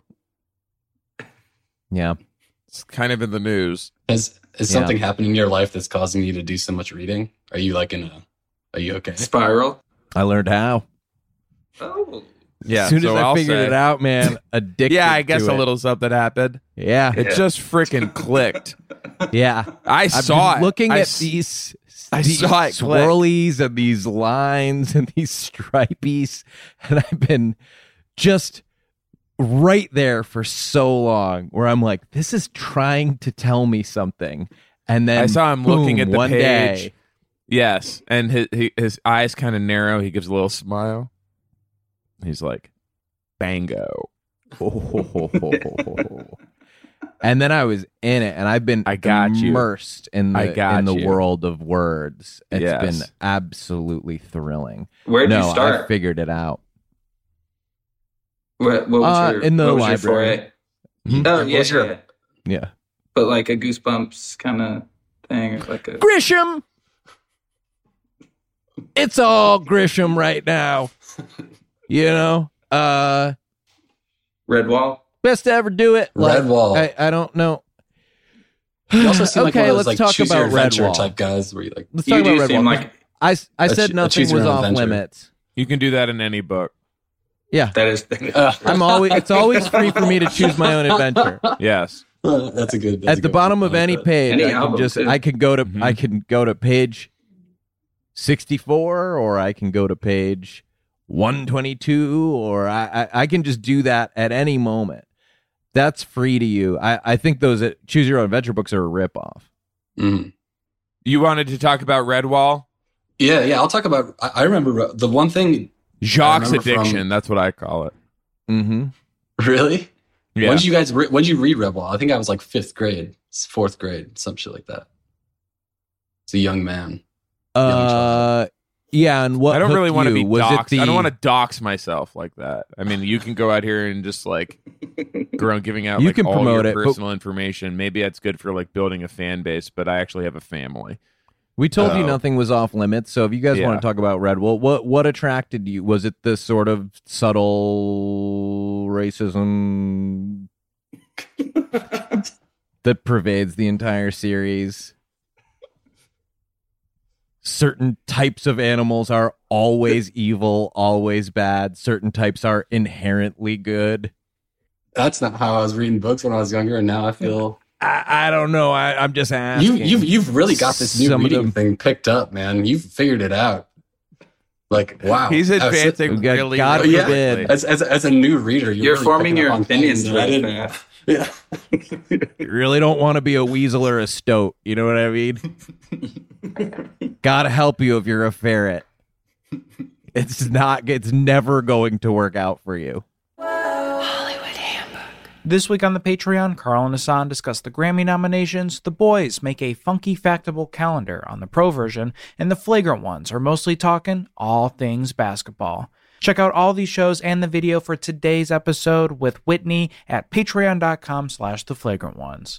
[SPEAKER 4] yeah.
[SPEAKER 3] it's kind of in the news.
[SPEAKER 5] Has has
[SPEAKER 4] Yeah.
[SPEAKER 5] something happened in your life that's causing you to do so much reading? Are you like in a? Are you okay?
[SPEAKER 6] Spiral.
[SPEAKER 4] I learned how.
[SPEAKER 6] Oh.
[SPEAKER 3] Yeah,
[SPEAKER 4] as soon
[SPEAKER 3] so
[SPEAKER 4] as I
[SPEAKER 3] I'll
[SPEAKER 4] figured
[SPEAKER 3] say-
[SPEAKER 4] it out, man, addicted.
[SPEAKER 3] Yeah, I guess
[SPEAKER 4] to
[SPEAKER 3] a
[SPEAKER 4] it.
[SPEAKER 3] little something happened.
[SPEAKER 4] Yeah,
[SPEAKER 3] It
[SPEAKER 6] Yeah.
[SPEAKER 3] just freaking clicked.
[SPEAKER 4] yeah.
[SPEAKER 3] I
[SPEAKER 4] I've
[SPEAKER 3] saw
[SPEAKER 4] been
[SPEAKER 3] it.
[SPEAKER 4] looking
[SPEAKER 3] I
[SPEAKER 4] at
[SPEAKER 3] s-
[SPEAKER 4] these,
[SPEAKER 3] I
[SPEAKER 4] these
[SPEAKER 3] saw it click.
[SPEAKER 4] swirlies and these lines and these stripies, and I've been just right there for so long where I'm like, this is trying to tell me something. And then
[SPEAKER 3] I saw him
[SPEAKER 4] boom,
[SPEAKER 3] looking at the
[SPEAKER 4] one
[SPEAKER 3] page.
[SPEAKER 4] day.
[SPEAKER 3] Yes, and his he, his eyes kind of narrow. He gives a little smile. He's like, "Bango."
[SPEAKER 4] And then I was in it, and I've been
[SPEAKER 3] I got you.
[SPEAKER 4] immersed in the
[SPEAKER 3] I got
[SPEAKER 4] in the
[SPEAKER 3] you.
[SPEAKER 4] world of words. It's
[SPEAKER 3] Yes.
[SPEAKER 4] been absolutely thrilling.
[SPEAKER 6] Where'd
[SPEAKER 4] no,
[SPEAKER 6] you
[SPEAKER 4] I
[SPEAKER 6] start?
[SPEAKER 4] figured it out.
[SPEAKER 6] What, what was
[SPEAKER 4] Uh,
[SPEAKER 6] your,
[SPEAKER 4] in the
[SPEAKER 6] what was your
[SPEAKER 4] library.
[SPEAKER 6] foray?
[SPEAKER 4] Hmm?
[SPEAKER 6] Oh,
[SPEAKER 5] What
[SPEAKER 6] yeah,
[SPEAKER 5] was your-
[SPEAKER 6] yeah.
[SPEAKER 4] Yeah,
[SPEAKER 6] But like a Goosebumps kind of thing, or like a
[SPEAKER 4] Grisham. It's all Grisham right now. You know, uh,
[SPEAKER 6] Red Wall.
[SPEAKER 4] best to ever do it. Like,
[SPEAKER 5] Redwall.
[SPEAKER 4] I, I don't know.
[SPEAKER 5] You also seem like
[SPEAKER 4] okay,
[SPEAKER 5] one of
[SPEAKER 4] let's
[SPEAKER 5] those like
[SPEAKER 4] talk
[SPEAKER 5] choose your
[SPEAKER 4] about
[SPEAKER 5] adventure
[SPEAKER 4] Redwall.
[SPEAKER 5] type guys where you like
[SPEAKER 4] Let's
[SPEAKER 6] You
[SPEAKER 4] talk
[SPEAKER 6] do
[SPEAKER 4] about
[SPEAKER 6] seem
[SPEAKER 4] Redwall.
[SPEAKER 6] like
[SPEAKER 4] I, I
[SPEAKER 5] A
[SPEAKER 4] said
[SPEAKER 5] choo- a
[SPEAKER 4] nothing
[SPEAKER 5] choose your
[SPEAKER 4] was
[SPEAKER 5] own
[SPEAKER 4] off
[SPEAKER 5] adventure.
[SPEAKER 4] limits.
[SPEAKER 3] You can do that in any book.
[SPEAKER 4] Yeah,
[SPEAKER 6] that is.
[SPEAKER 5] Uh,
[SPEAKER 4] I'm always. It's always free for me to choose my own adventure.
[SPEAKER 3] Yes.
[SPEAKER 5] that's a good. That's
[SPEAKER 4] At
[SPEAKER 5] a
[SPEAKER 4] the
[SPEAKER 5] good
[SPEAKER 4] bottom
[SPEAKER 5] one.
[SPEAKER 4] of
[SPEAKER 5] I like
[SPEAKER 4] any
[SPEAKER 5] that.
[SPEAKER 4] page,
[SPEAKER 6] Any
[SPEAKER 4] I can
[SPEAKER 6] album,
[SPEAKER 4] just
[SPEAKER 6] too.
[SPEAKER 4] I can go to
[SPEAKER 3] Mhm.
[SPEAKER 4] I can go to page sixty-four, or I can go to page one twenty-two, or I, I I can just do that at any moment. That's free to you. I I think those uh, choose your own adventure books are a ripoff.
[SPEAKER 5] Mhm.
[SPEAKER 3] You wanted to talk about Redwall?
[SPEAKER 5] Yeah, yeah. I'll talk about. I, I remember the one thing.
[SPEAKER 3] Jacques
[SPEAKER 5] remember from-
[SPEAKER 3] addiction. That's what I call it.
[SPEAKER 4] Mm-hmm.
[SPEAKER 5] Really?
[SPEAKER 3] Yeah.
[SPEAKER 5] When did you guys? Re- when did you read Redwall? I think I was like fifth grade, fourth grade, some shit like that. It's a young man.
[SPEAKER 4] Uh, yeah, and what
[SPEAKER 3] I don't really want to
[SPEAKER 4] you?
[SPEAKER 3] be
[SPEAKER 4] Was
[SPEAKER 3] doxed.
[SPEAKER 4] it the,
[SPEAKER 3] I don't want to dox myself like that. I mean, you can go out here and just like grow giving out
[SPEAKER 4] You
[SPEAKER 3] like
[SPEAKER 4] can
[SPEAKER 3] all
[SPEAKER 4] promote
[SPEAKER 3] your
[SPEAKER 4] it, but-
[SPEAKER 3] personal information. Maybe that's good for like building a fan base, but I actually have a family.
[SPEAKER 4] We told you
[SPEAKER 3] Oh.
[SPEAKER 4] nothing was off limits. So if you guys
[SPEAKER 3] Yeah.
[SPEAKER 4] want to talk about Red Bull, what what attracted you? Was it the sort of subtle racism that pervades the entire series? Certain types of animals are always evil, always bad. Certain types are inherently good.
[SPEAKER 5] That's not how I was reading books when I was younger, and now I feel
[SPEAKER 4] I, I don't know. I, I'm just
[SPEAKER 5] you
[SPEAKER 4] asking.
[SPEAKER 5] you've you've really got this new
[SPEAKER 4] Some of
[SPEAKER 5] reading
[SPEAKER 4] them-
[SPEAKER 5] thing picked up, man. You've figured it out. Like wow,
[SPEAKER 3] He's
[SPEAKER 5] I was-
[SPEAKER 3] advancing
[SPEAKER 4] God-
[SPEAKER 3] really,
[SPEAKER 4] God
[SPEAKER 3] really
[SPEAKER 4] forbid.
[SPEAKER 3] quickly.
[SPEAKER 5] As, as, as a new reader, you're,
[SPEAKER 6] You're
[SPEAKER 5] really
[SPEAKER 6] forming
[SPEAKER 5] picking
[SPEAKER 6] your
[SPEAKER 5] up on
[SPEAKER 6] opinions
[SPEAKER 5] things that I
[SPEAKER 6] really
[SPEAKER 5] didn't-
[SPEAKER 6] fast.
[SPEAKER 5] Yeah.
[SPEAKER 4] You really don't want to be a weasel or a stoat. You know what I mean? Gotta help you if you're a ferret. It's not, it's never going to work out for you.
[SPEAKER 7] This week on the Patreon, Carl and Hassan discuss the Grammy nominations, the boys make a funky factable calendar on the pro version, and the flagrant ones are mostly talking all things basketball. Check out all these shows and the video for today's episode with Whitney at patreon.com slash the flagrant ones.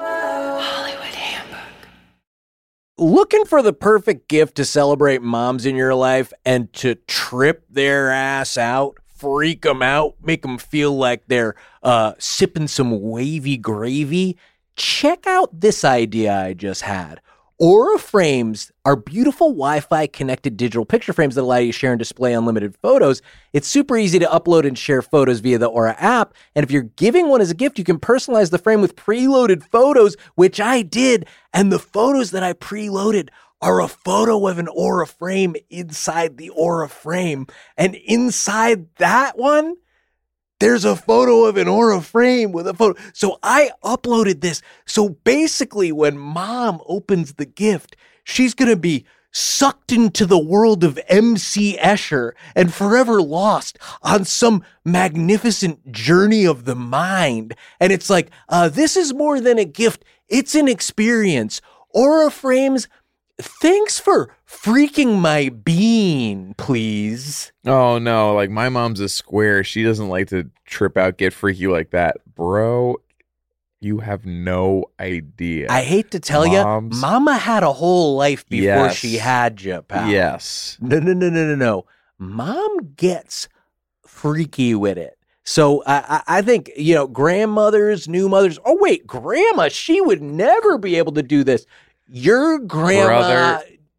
[SPEAKER 4] Looking for the perfect gift to celebrate moms in your life and to trip their ass out, freak them out, make them feel like they're uh, sipping some wavy gravy? Check out this idea I just had. Aura Frames are beautiful Wi-Fi connected digital picture frames that allow you to share and display unlimited photos. It's super easy to upload and share photos via the Aura app. And if you're giving one as a gift, you can personalize the frame with preloaded photos, which I did. And the photos that I preloaded are a photo of an Aura frame inside the Aura frame. And inside that one, there's a photo of an Aura frame with a photo. So I uploaded this. So basically, when mom opens the gift, she's going to be sucked into the world of M C Escher and forever lost on some magnificent journey of the mind. And it's like, uh, this is more than a gift. It's an experience. Aura frames, thanks for freaking my bean, please.
[SPEAKER 3] Oh no, like my mom's a square. She doesn't like to trip out, get freaky like that. Bro, you have no idea.
[SPEAKER 4] I hate to tell you,
[SPEAKER 3] Moms-
[SPEAKER 4] mama had a whole life before
[SPEAKER 3] Yes.
[SPEAKER 4] she had you, pal.
[SPEAKER 3] Yes.
[SPEAKER 4] No, no, no, no, no, no. Mom gets freaky with it. So I, I, I think, you know, grandmothers, new mothers. Oh, wait, grandma, she would never be able to do this. Your grandma,
[SPEAKER 3] Brother.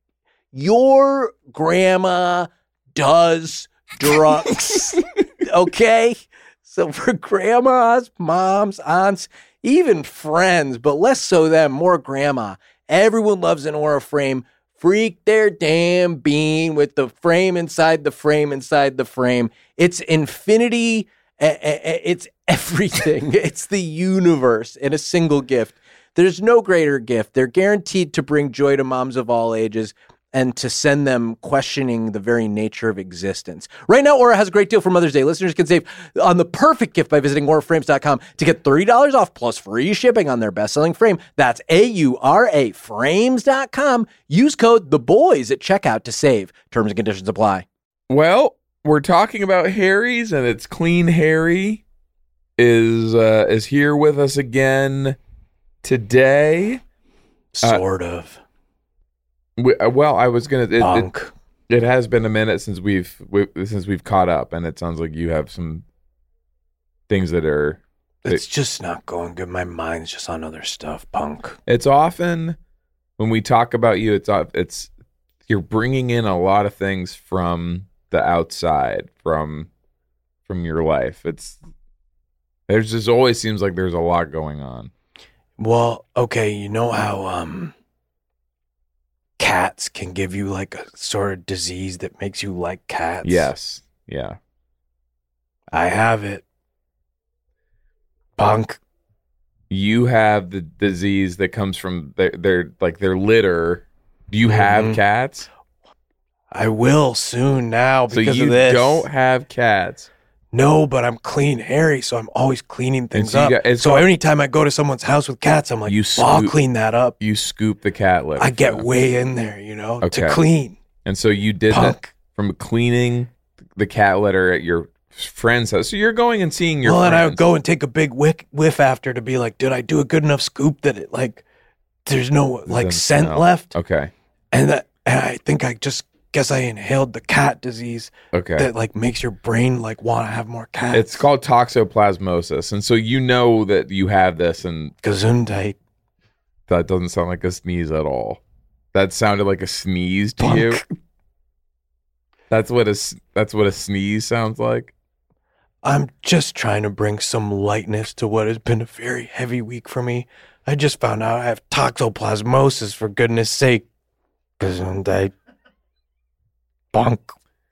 [SPEAKER 4] your grandma does drugs. Okay? So for grandmas, moms, aunts, even friends, but less so them, more grandma. Everyone loves an Aura frame. Freak their damn bean with the frame inside the frame inside the frame. It's infinity. a- a- It's everything. It's the universe in a single gift. There's no greater gift. They're guaranteed to bring joy to moms of all ages and to send them questioning the very nature of existence. Right now, Aura has a great deal for Mother's Day. Listeners can save on the perfect gift by visiting aura frames dot com to get thirty dollars off plus free shipping on their best-selling frame. That's A U R A frames dot com. Use code THEBOYS at checkout to save. Terms and conditions apply.
[SPEAKER 3] Well, we're talking about Harry's, and it's Clean Harry is uh, is here with us again today.
[SPEAKER 4] Sort of.
[SPEAKER 3] We, uh, well, I was gonna. It, it,
[SPEAKER 4] Bunk.
[SPEAKER 3] it has been a minute since we've we, since we've caught up, and it sounds like you have some things that are.
[SPEAKER 4] It's just not going good. My mind's just on other stuff, punk.
[SPEAKER 3] It's often when we talk about you, it's off- it's you're bringing in a lot of things from the outside, from from your life. It's there's just always seems like there's a lot going on.
[SPEAKER 4] Well, okay, you know how um cats can give you like a sort of disease that makes you like cats?
[SPEAKER 3] Yes, yeah.
[SPEAKER 4] I have it. Punk.
[SPEAKER 3] You have the disease that comes from their, their like their litter. Do you have
[SPEAKER 4] Mhm.
[SPEAKER 3] cats?
[SPEAKER 4] I will soon now
[SPEAKER 3] So
[SPEAKER 4] because
[SPEAKER 3] you
[SPEAKER 4] of this.
[SPEAKER 3] don't have cats.
[SPEAKER 8] no, but I'm clean Harry, so I'm always cleaning things
[SPEAKER 3] so you
[SPEAKER 8] up.
[SPEAKER 3] got- it's
[SPEAKER 8] so
[SPEAKER 3] called-
[SPEAKER 8] anytime I go to someone's house with cats, I'm like,
[SPEAKER 3] You
[SPEAKER 8] well, I'll
[SPEAKER 3] scoop-
[SPEAKER 8] clean that up.
[SPEAKER 3] You scoop the cat litter.
[SPEAKER 8] I get
[SPEAKER 3] for them.
[SPEAKER 8] way in there, you know,
[SPEAKER 3] Okay.
[SPEAKER 8] to clean.
[SPEAKER 3] And so you did
[SPEAKER 8] Punk.
[SPEAKER 3] that from cleaning the cat litter at your friend's house. So you're going and seeing your
[SPEAKER 8] well,
[SPEAKER 3] friends.
[SPEAKER 8] and I would go and take a big whiff, whiff after to be like, did I do a good enough scoop that it like, there's no like
[SPEAKER 3] doesn't
[SPEAKER 8] scent
[SPEAKER 3] smell.
[SPEAKER 8] left?
[SPEAKER 3] Okay.
[SPEAKER 8] And that, and I think I just guess I inhaled the cat disease
[SPEAKER 3] Okay.
[SPEAKER 8] that like makes your brain like want to have more cats.
[SPEAKER 3] It's called toxoplasmosis. And so you know that you have this, and
[SPEAKER 8] Gesundheit.
[SPEAKER 3] that doesn't sound like a sneeze at all. That sounded like a sneeze to
[SPEAKER 8] Punk.
[SPEAKER 3] you. That's what a s- that's what a sneeze sounds like.
[SPEAKER 8] I'm just trying to bring some lightness to what has been a very heavy week for me. I just found out I have toxoplasmosis, for goodness sake. Gesundheit. Bunk.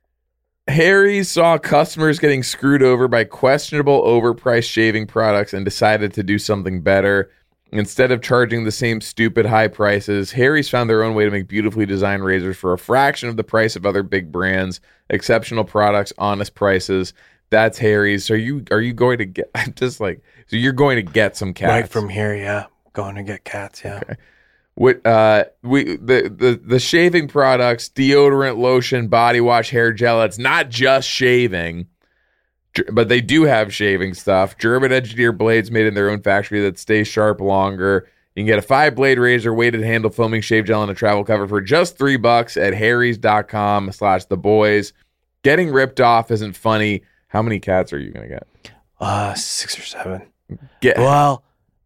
[SPEAKER 3] Harry saw customers getting screwed over by questionable overpriced shaving products and decided to do something better. Instead of charging the same stupid high prices, Harry's found their own way to make beautifully designed razors for a fraction of the price of other big brands. Exceptional products, honest prices. That's Harry's. So are you are you going to get? I'm just like, so you're going to get some cats
[SPEAKER 8] Right from here, yeah. Going to get cats, yeah.
[SPEAKER 3] Okay. What uh we the, the the shaving products, deodorant, lotion, body wash, hair gel. It's not just shaving, Ger- but they do have shaving stuff. German engineered blades made in their own factory that stay sharp longer. You can get a five blade razor, weighted handle, foaming shave gel, and a travel cover for just three bucks at harrys dot com slash the boys. Getting ripped off isn't funny. How many cats are you gonna get?
[SPEAKER 8] Uh, six or seven.
[SPEAKER 3] Get
[SPEAKER 8] Well,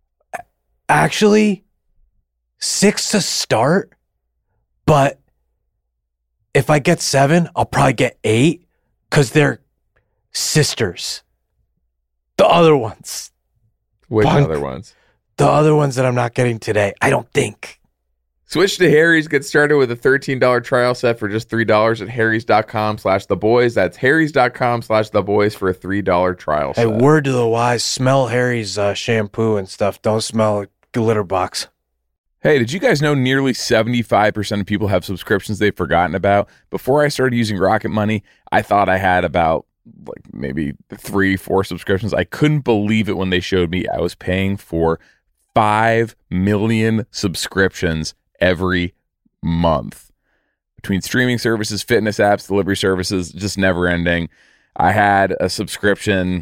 [SPEAKER 8] actually, six to start, but if I get seven, I'll probably get eight because they're sisters. The other ones.
[SPEAKER 3] which
[SPEAKER 8] Punk.
[SPEAKER 3] other ones?
[SPEAKER 8] The other ones that I'm not getting today, I don't think.
[SPEAKER 3] Switch to Harry's. Get started with a thirteen dollars trial set for just three dollars at harrys dot com slash the boys. That's harrys dot com slash the boys for a three dollars trial
[SPEAKER 8] Hey,
[SPEAKER 3] set.
[SPEAKER 8] word to the wise, smell Harry's uh, shampoo and stuff. Don't smell a litter box.
[SPEAKER 3] Hey, did you guys know nearly seventy-five percent of people have subscriptions they've forgotten about? Before I started using Rocket Money, I thought I had about like maybe three, four subscriptions. I couldn't believe it when they showed me I was paying for five million subscriptions every month. Between streaming services, fitness apps, delivery services, just never ending. I had a subscription.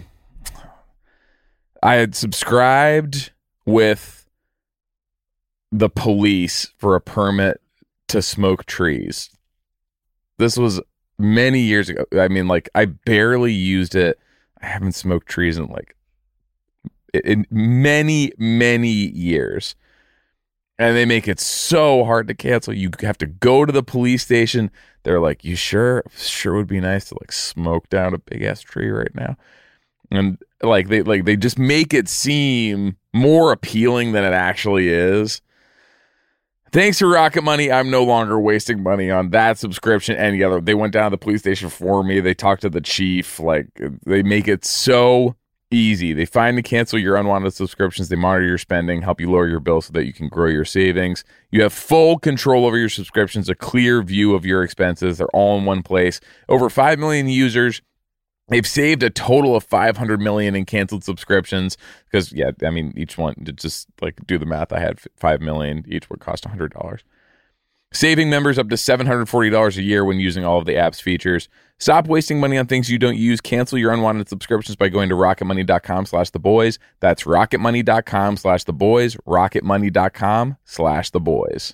[SPEAKER 3] I had subscribed with the police for a permit to smoke trees. This was many years ago. I mean, like, I barely used it. I haven't smoked trees in like in many, many years. And they make it so hard to cancel. You have to go to the police station. They're like, you sure? Sure would be nice to like smoke down a big ass tree right now. And like they like they just make it seem more appealing than it actually is. Thanks to Rocket Money, I'm no longer wasting money on that subscription. Any other, they went down to the police station for me. They talked to the chief. Like, they make it so easy. They find and cancel your unwanted subscriptions. They monitor your spending, help you lower your bill so that you can grow your savings. You have full control over your subscriptions, a clear view of your expenses. They're all in one place. Over five million users. They've saved a total of five hundred million in canceled subscriptions because, yeah, I mean, each one, to just like do the math, I had five million. Each would cost one hundred dollars. Saving members up to seven hundred forty dollars a year when using all of the app's features. Stop wasting money on things you don't use. Cancel your unwanted subscriptions by going to rocketmoney.com slash the boys. That's rocketmoney.com slash the boys. Rocketmoney.com slash the boys.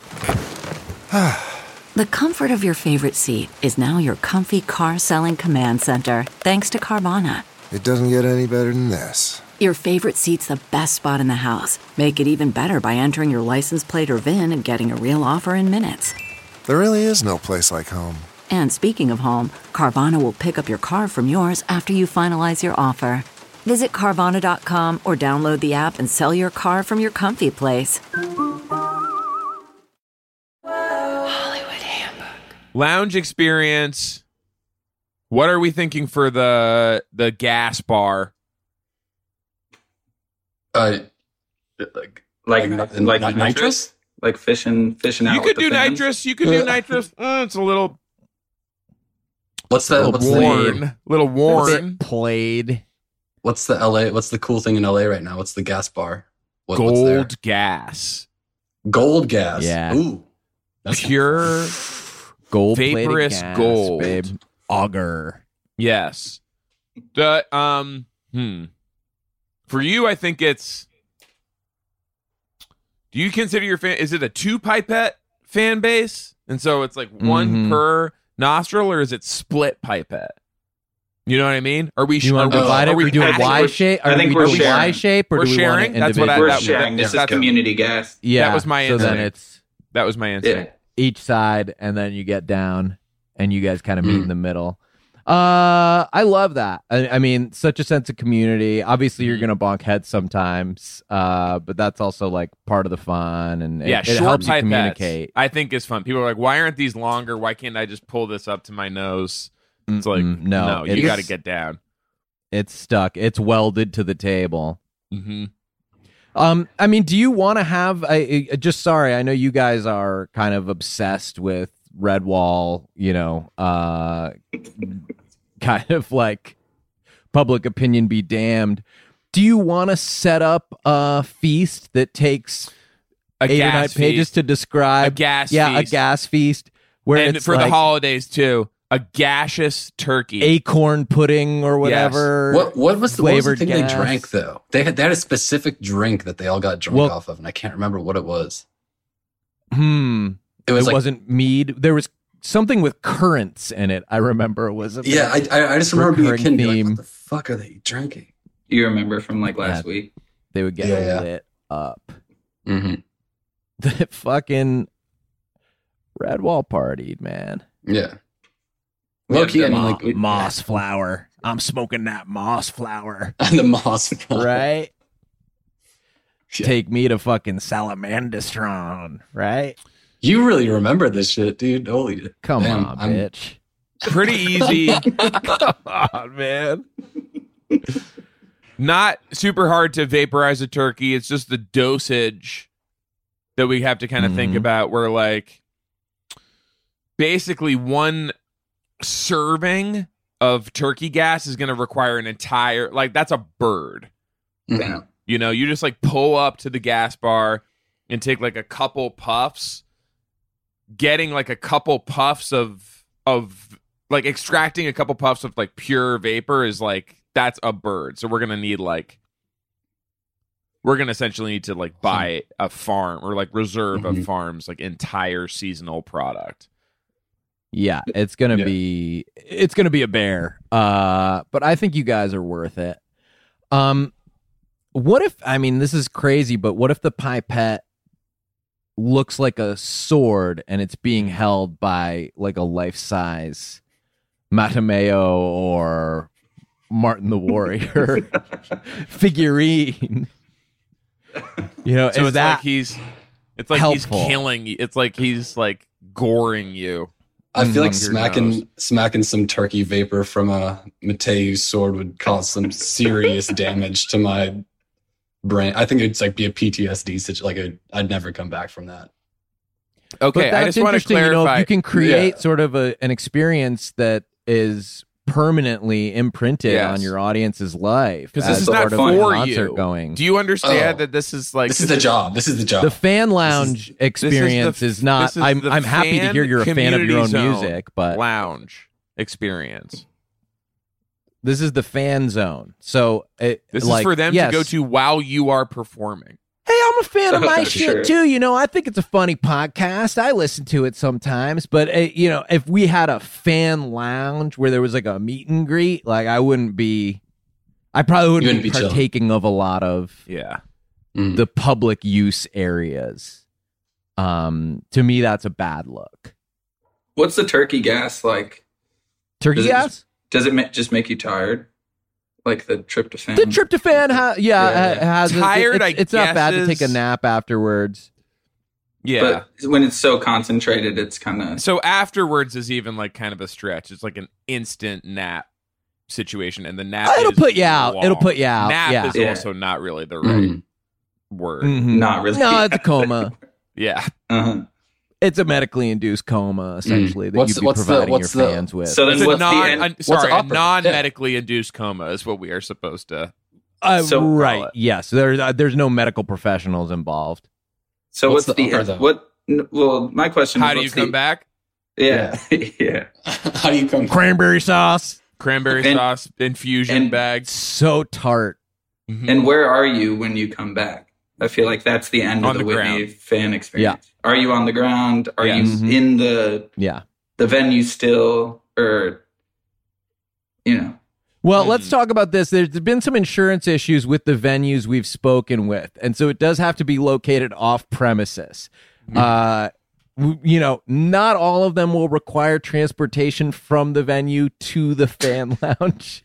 [SPEAKER 9] The comfort of your favorite seat is now your comfy car selling command center, thanks to Carvana.
[SPEAKER 10] It doesn't get any better than this.
[SPEAKER 9] Your favorite seat's the best spot in the house. Make it even better by entering your license plate or V I N and getting a real offer in minutes.
[SPEAKER 10] There really is no place like home.
[SPEAKER 9] And speaking of home, Carvana will pick up your car from yours after you finalize your offer. Visit Carvana dot com or download the app and sell your car from your comfy place.
[SPEAKER 3] Lounge experience. What are we thinking for the the gas bar?
[SPEAKER 5] Uh,
[SPEAKER 6] Like like
[SPEAKER 5] Like
[SPEAKER 6] like
[SPEAKER 5] nit-
[SPEAKER 6] nitrous,
[SPEAKER 5] nitrous?
[SPEAKER 6] like fishing fishing out.
[SPEAKER 3] You
[SPEAKER 6] with
[SPEAKER 3] could
[SPEAKER 6] the
[SPEAKER 3] do
[SPEAKER 6] fins?
[SPEAKER 3] nitrous. You could do nitrous. Uh, it's a little.
[SPEAKER 5] What's that?
[SPEAKER 3] Little
[SPEAKER 5] What's
[SPEAKER 3] worn.
[SPEAKER 5] the
[SPEAKER 3] Little worn.
[SPEAKER 4] Bit played.
[SPEAKER 5] What's the L A? What's the cool thing in L A right now? What's the gas bar? What, what's there?
[SPEAKER 3] Gold gas.
[SPEAKER 5] Gold gas.
[SPEAKER 4] Yeah.
[SPEAKER 5] Ooh. That's
[SPEAKER 3] Pure
[SPEAKER 4] Gold
[SPEAKER 3] vaporous
[SPEAKER 4] gas,
[SPEAKER 3] gold.
[SPEAKER 4] babe. Auger.
[SPEAKER 3] Yes. The um hmm. For you, I think it's. Do you consider your fan? Is it a two pipette fan base, and so it's like one
[SPEAKER 4] Mhm.
[SPEAKER 3] per nostril, or is it split pipette? You know what I mean? Are we?
[SPEAKER 4] You want to
[SPEAKER 3] are we,
[SPEAKER 4] divide it?
[SPEAKER 3] are we
[SPEAKER 4] We do a
[SPEAKER 3] passing-
[SPEAKER 4] Y shape?
[SPEAKER 6] I
[SPEAKER 4] Are
[SPEAKER 6] think
[SPEAKER 4] we
[SPEAKER 6] we're
[SPEAKER 4] doing
[SPEAKER 6] sharing.
[SPEAKER 4] Y shape, or
[SPEAKER 3] We're
[SPEAKER 4] do we
[SPEAKER 3] sharing?
[SPEAKER 4] want it
[SPEAKER 3] That's what I-
[SPEAKER 4] individual?
[SPEAKER 6] We're
[SPEAKER 3] that-
[SPEAKER 6] sharing.
[SPEAKER 3] that-
[SPEAKER 6] This is
[SPEAKER 3] that's-
[SPEAKER 6] community gas.
[SPEAKER 4] Yeah,
[SPEAKER 3] That was my
[SPEAKER 4] So then
[SPEAKER 3] answer.
[SPEAKER 4] it's
[SPEAKER 3] That was my answer.
[SPEAKER 6] Yeah.
[SPEAKER 4] each side, and then you get down, and you guys kind of meet
[SPEAKER 5] Mm.
[SPEAKER 4] in the middle. Uh, I love that. I, I mean, such a sense of community. Obviously, you're gonna bonk heads sometimes, uh, but that's also like part of the fun, and it,
[SPEAKER 3] Yeah,
[SPEAKER 4] it
[SPEAKER 3] short
[SPEAKER 4] helps you
[SPEAKER 3] pipettes,
[SPEAKER 4] communicate.
[SPEAKER 3] I think is fun. People are like, "Why aren't these longer? Why can't I just pull this up to my nose?" It's like,
[SPEAKER 4] Mm-mm, no,
[SPEAKER 3] no, you
[SPEAKER 4] it's-
[SPEAKER 3] got to get down.
[SPEAKER 4] It's stuck. It's welded to the table.
[SPEAKER 3] Mm-hmm.
[SPEAKER 4] Um, I mean, do you want to have? I, I just sorry, I know you guys are kind of obsessed with Redwall. You know, uh, kind of like public opinion be damned. Do you want to set up a feast that takes
[SPEAKER 3] A
[SPEAKER 4] eight or nine
[SPEAKER 3] gas
[SPEAKER 4] pages
[SPEAKER 3] feast.
[SPEAKER 4] to describe?
[SPEAKER 3] A gas
[SPEAKER 4] yeah,
[SPEAKER 3] feast.
[SPEAKER 4] a gas feast where
[SPEAKER 3] and
[SPEAKER 4] it's
[SPEAKER 3] for
[SPEAKER 4] like
[SPEAKER 3] the holidays too, a gaseous turkey.
[SPEAKER 4] acorn pudding or whatever.
[SPEAKER 5] What what was the, what was the
[SPEAKER 4] flavored
[SPEAKER 5] thing
[SPEAKER 4] gas.
[SPEAKER 5] they drank though? They had they had a specific drink that they all got drunk
[SPEAKER 4] Well-
[SPEAKER 5] off of, and I can't remember what it was.
[SPEAKER 4] Hmm.
[SPEAKER 5] It was
[SPEAKER 4] it
[SPEAKER 5] like
[SPEAKER 4] wasn't mead. There was something with currants in it. I remember it was. A
[SPEAKER 5] yeah, I I, I just remember being a
[SPEAKER 4] recurring
[SPEAKER 5] kid and being like,
[SPEAKER 4] theme.
[SPEAKER 5] what the fuck are they drinking?
[SPEAKER 6] You remember from like last
[SPEAKER 4] Yeah.
[SPEAKER 6] week?
[SPEAKER 4] They would get
[SPEAKER 5] Yeah, yeah.
[SPEAKER 4] lit up.
[SPEAKER 5] Mm-hmm.
[SPEAKER 4] The fucking Redwall partied, man.
[SPEAKER 5] Yeah. Low key, I mean,
[SPEAKER 4] Mo-
[SPEAKER 5] like we-
[SPEAKER 4] moss flower. I'm smoking that moss flower.
[SPEAKER 5] the moss,
[SPEAKER 4] Right?
[SPEAKER 5] Yeah.
[SPEAKER 4] Take me to fucking Salamandastron, right?
[SPEAKER 5] You really remember this shit, dude. Holy
[SPEAKER 4] Come
[SPEAKER 5] damn,
[SPEAKER 4] on,
[SPEAKER 5] I'm-
[SPEAKER 4] bitch.
[SPEAKER 3] Pretty easy.
[SPEAKER 4] Come on, man.
[SPEAKER 3] Not super hard to vaporize a turkey. It's just the dosage that we have to kind of think
[SPEAKER 4] Mhm.
[SPEAKER 3] about. Where like basically one serving of turkey gas is going to require an entire like that's a bird.
[SPEAKER 5] Mhm.
[SPEAKER 3] You know, you just like pull up to the gas bar and take like a couple puffs. Getting like a couple puffs of of like extracting a couple puffs of like pure vapor is like that's a bird. So we're gonna need like we're gonna essentially need to like buy a farm or like reserve
[SPEAKER 5] Mhm.
[SPEAKER 3] a farm's like entire seasonal product.
[SPEAKER 4] Yeah, it's gonna
[SPEAKER 5] Yeah.
[SPEAKER 4] be it's gonna be a bear. Uh, but I think you guys are worth it. Um, what if I mean this is crazy, but what if the pipette looks like a sword and it's being held by like a life size Matameo or Martin the Warrior figurine? You know,
[SPEAKER 3] So
[SPEAKER 4] is
[SPEAKER 3] it's
[SPEAKER 4] that
[SPEAKER 3] like he's it's like
[SPEAKER 4] helpful?
[SPEAKER 3] he's killing you. It's like he's like goring you.
[SPEAKER 5] I feel like
[SPEAKER 3] Mhm. Your
[SPEAKER 5] smacking
[SPEAKER 3] nose.
[SPEAKER 5] smacking some turkey vapor from a Mateu's sword would cause some serious damage to my brain. I think it'd like be a P T S D situation. Like I'd, I'd never come back from that.
[SPEAKER 3] Okay,
[SPEAKER 4] But
[SPEAKER 3] I
[SPEAKER 4] that's
[SPEAKER 3] just want to
[SPEAKER 4] interesting.
[SPEAKER 3] clarify.
[SPEAKER 4] You know, if you can create
[SPEAKER 5] Yeah.
[SPEAKER 4] sort of a, an experience that is permanently imprinted
[SPEAKER 3] Yes.
[SPEAKER 4] on your audience's life,
[SPEAKER 3] because
[SPEAKER 4] as
[SPEAKER 3] this is
[SPEAKER 5] That's
[SPEAKER 3] not
[SPEAKER 4] part of the
[SPEAKER 3] for
[SPEAKER 4] concert
[SPEAKER 3] you.
[SPEAKER 4] going.
[SPEAKER 3] Do you understand
[SPEAKER 5] Oh.
[SPEAKER 3] that this is like
[SPEAKER 5] This is the job. This is the job.
[SPEAKER 4] The fan lounge experience
[SPEAKER 3] the-
[SPEAKER 4] is, not.
[SPEAKER 3] this is
[SPEAKER 4] I'm
[SPEAKER 3] the
[SPEAKER 4] I'm happy to
[SPEAKER 3] fan
[SPEAKER 4] hear you're a fan of your own
[SPEAKER 3] community zone
[SPEAKER 4] music, but
[SPEAKER 3] lounge experience?
[SPEAKER 4] this is the fan zone. So it,
[SPEAKER 3] This
[SPEAKER 4] like,
[SPEAKER 3] is for them
[SPEAKER 4] yes.
[SPEAKER 3] to go to while you are performing.
[SPEAKER 4] Hey, I'm a fan of my
[SPEAKER 6] Sure.
[SPEAKER 4] shit too. You know, I think it's a funny podcast. I listen to it sometimes, but uh, you know, if we had a fan lounge where there was like a meet and greet, like I wouldn't be, I probably wouldn't,
[SPEAKER 5] wouldn't
[SPEAKER 4] be
[SPEAKER 5] be chilling.
[SPEAKER 4] partaking of a lot of
[SPEAKER 3] Yeah.
[SPEAKER 5] Mhm.
[SPEAKER 4] the public use areas. Um, to me, that's a bad look.
[SPEAKER 6] What's the turkey gas like?
[SPEAKER 4] Turkey
[SPEAKER 6] Does it
[SPEAKER 4] gas.
[SPEAKER 6] just- Does it ma- just make you tired? Like the tryptophan?
[SPEAKER 4] The tryptophan, ha- yeah,
[SPEAKER 6] Yeah.
[SPEAKER 4] ha- has a-
[SPEAKER 3] Tired,
[SPEAKER 4] It's,
[SPEAKER 3] I
[SPEAKER 4] it's not bad to
[SPEAKER 3] guess
[SPEAKER 4] take a
[SPEAKER 3] is-
[SPEAKER 4] nap afterwards.
[SPEAKER 3] Yeah.
[SPEAKER 6] But when it's so concentrated, it's kind of.
[SPEAKER 3] so afterwards is even like kind of a stretch. It's like an instant nap situation, and the nap
[SPEAKER 4] It'll
[SPEAKER 3] is
[SPEAKER 4] put you out.
[SPEAKER 3] long.
[SPEAKER 4] It'll put you out.
[SPEAKER 3] Nap
[SPEAKER 4] Yeah.
[SPEAKER 3] is
[SPEAKER 6] Yeah.
[SPEAKER 3] also not really the right
[SPEAKER 5] Mhm.
[SPEAKER 3] word.
[SPEAKER 4] Mhm.
[SPEAKER 6] Not really.
[SPEAKER 4] No, it's a coma.
[SPEAKER 3] Yeah.
[SPEAKER 6] Uh-huh.
[SPEAKER 4] It's a medically induced coma, essentially, that
[SPEAKER 5] What's-
[SPEAKER 4] you'd be
[SPEAKER 5] what's the-
[SPEAKER 4] providing
[SPEAKER 5] what's
[SPEAKER 4] your
[SPEAKER 5] the-
[SPEAKER 4] fans with.
[SPEAKER 6] So then
[SPEAKER 3] It's a
[SPEAKER 6] what's
[SPEAKER 3] non,
[SPEAKER 6] the end?
[SPEAKER 3] uh, sorry, a
[SPEAKER 5] upper?
[SPEAKER 3] non-medically induced coma is what we are supposed to.
[SPEAKER 4] Uh,
[SPEAKER 6] So-
[SPEAKER 4] right, yes. There's, uh, there's no medical professionals involved.
[SPEAKER 6] So
[SPEAKER 5] What's
[SPEAKER 6] what's,
[SPEAKER 5] the
[SPEAKER 6] the,
[SPEAKER 5] upper,
[SPEAKER 6] end?
[SPEAKER 5] though?
[SPEAKER 6] What? n- Well, my question
[SPEAKER 3] How
[SPEAKER 6] is,
[SPEAKER 3] do you
[SPEAKER 6] what's
[SPEAKER 3] come
[SPEAKER 6] the,
[SPEAKER 3] back?
[SPEAKER 6] Yeah, yeah.
[SPEAKER 5] How do you come?
[SPEAKER 4] Cranberry sauce.
[SPEAKER 3] Cranberry
[SPEAKER 6] And-
[SPEAKER 3] sauce infusion
[SPEAKER 6] and-
[SPEAKER 3] bags.
[SPEAKER 4] So tart.
[SPEAKER 3] Mhm.
[SPEAKER 6] And where are you when you come back? I feel like that's the end
[SPEAKER 3] On
[SPEAKER 6] of the,
[SPEAKER 3] the
[SPEAKER 6] Whitney
[SPEAKER 3] ground.
[SPEAKER 6] fan experience. Are you on the ground? Are
[SPEAKER 3] Yes.
[SPEAKER 6] you
[SPEAKER 4] Mhm.
[SPEAKER 6] in the
[SPEAKER 4] Yeah.
[SPEAKER 6] the venue still, or you know?
[SPEAKER 4] Well,
[SPEAKER 3] Hmm.
[SPEAKER 4] let's talk about this. There's been some insurance issues with the venues we've spoken with, and so it does have to be located off premises. Uh, w- you know, not all of them will require transportation from the venue to the fan lounge,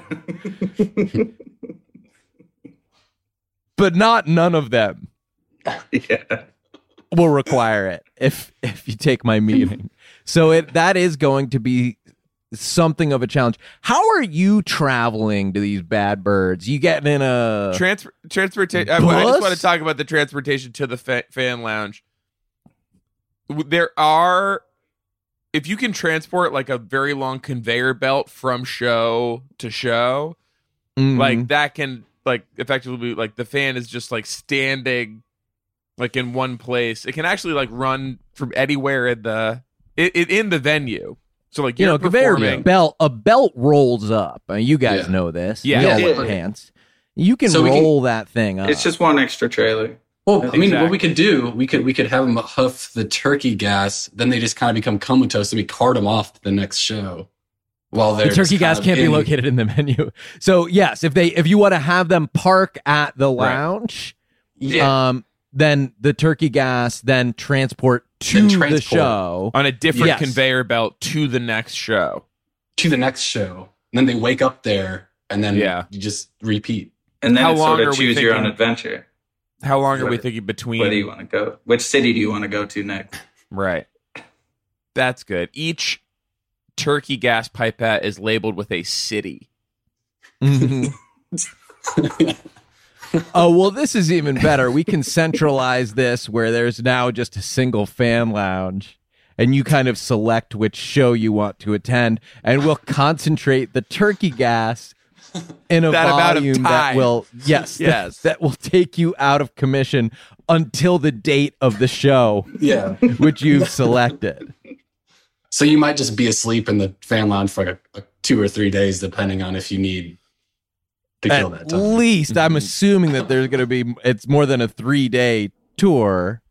[SPEAKER 4] but not none of them
[SPEAKER 6] Yeah.
[SPEAKER 4] will require it if if you take my meaning. So it that is going to be something of a challenge. How are you traveling to these bad birds? You getting in a
[SPEAKER 3] Transfer transportation. I, I just
[SPEAKER 4] Bus?
[SPEAKER 3] want to talk about the transportation to the fa- fan lounge. W- There are, if you can transport like a very long conveyor belt from show to show,
[SPEAKER 4] Mhm.
[SPEAKER 3] like that can like effectively be like the fan is just like standing like in one place. It can actually like run from anywhere in the it, it in the venue. So like
[SPEAKER 4] you
[SPEAKER 3] you're
[SPEAKER 4] know, conveyor
[SPEAKER 3] performing.
[SPEAKER 4] belt a belt rolls up. I mean, you guys
[SPEAKER 5] Yeah.
[SPEAKER 4] know this.
[SPEAKER 3] Yeah.
[SPEAKER 4] We all
[SPEAKER 6] Yeah.
[SPEAKER 4] wear pants. You can
[SPEAKER 5] So we can-
[SPEAKER 4] roll that thing up.
[SPEAKER 6] It's just one extra trailer.
[SPEAKER 5] Well, I mean,
[SPEAKER 3] Exactly.
[SPEAKER 5] what we could do, we could we could have them huff the turkey gas, then they just kind of become comatose, and we cart them off to the next show. While they're
[SPEAKER 4] the turkey
[SPEAKER 5] just
[SPEAKER 4] gas
[SPEAKER 5] kind of
[SPEAKER 4] can't be
[SPEAKER 5] in-
[SPEAKER 4] located in the menu. So yes, if they if you want to have them park at the
[SPEAKER 5] Right.
[SPEAKER 4] lounge,
[SPEAKER 6] Yeah.
[SPEAKER 4] um, then the turkey gas then transport to
[SPEAKER 5] Then
[SPEAKER 4] the
[SPEAKER 5] transport.
[SPEAKER 4] show.
[SPEAKER 3] on a different
[SPEAKER 4] Yes.
[SPEAKER 3] conveyor belt to the next show.
[SPEAKER 5] to the next show. And then they wake up there, and then
[SPEAKER 3] Yeah.
[SPEAKER 5] you just repeat.
[SPEAKER 6] And then
[SPEAKER 3] How
[SPEAKER 6] it's
[SPEAKER 3] long
[SPEAKER 6] sort
[SPEAKER 3] are
[SPEAKER 6] of
[SPEAKER 3] we
[SPEAKER 6] choose your own
[SPEAKER 3] thinking?
[SPEAKER 6] adventure.
[SPEAKER 3] How long are we
[SPEAKER 6] What-
[SPEAKER 3] thinking between?
[SPEAKER 6] Where do you want to go? Which city do you want to go to next?
[SPEAKER 3] Right. That's good. Each turkey gas pipette is labeled with a city.
[SPEAKER 4] Mhm. Oh, well, this is even better. We can centralize this where there's now just a single fan lounge and you kind of select which show you want to attend, and we'll concentrate the turkey gas in a
[SPEAKER 3] That amount of
[SPEAKER 4] volume that
[SPEAKER 3] time.
[SPEAKER 4] will, yes, that-
[SPEAKER 3] Yes.
[SPEAKER 4] that will take you out of commission until the date of the show,
[SPEAKER 5] Yeah.
[SPEAKER 4] which you've selected.
[SPEAKER 5] So you might just be asleep in the fan lounge for like a, a two or three days, depending on if you need to kill that
[SPEAKER 4] At
[SPEAKER 5] time.
[SPEAKER 4] least I'm assuming that there's going to be, it's more than a three day tour.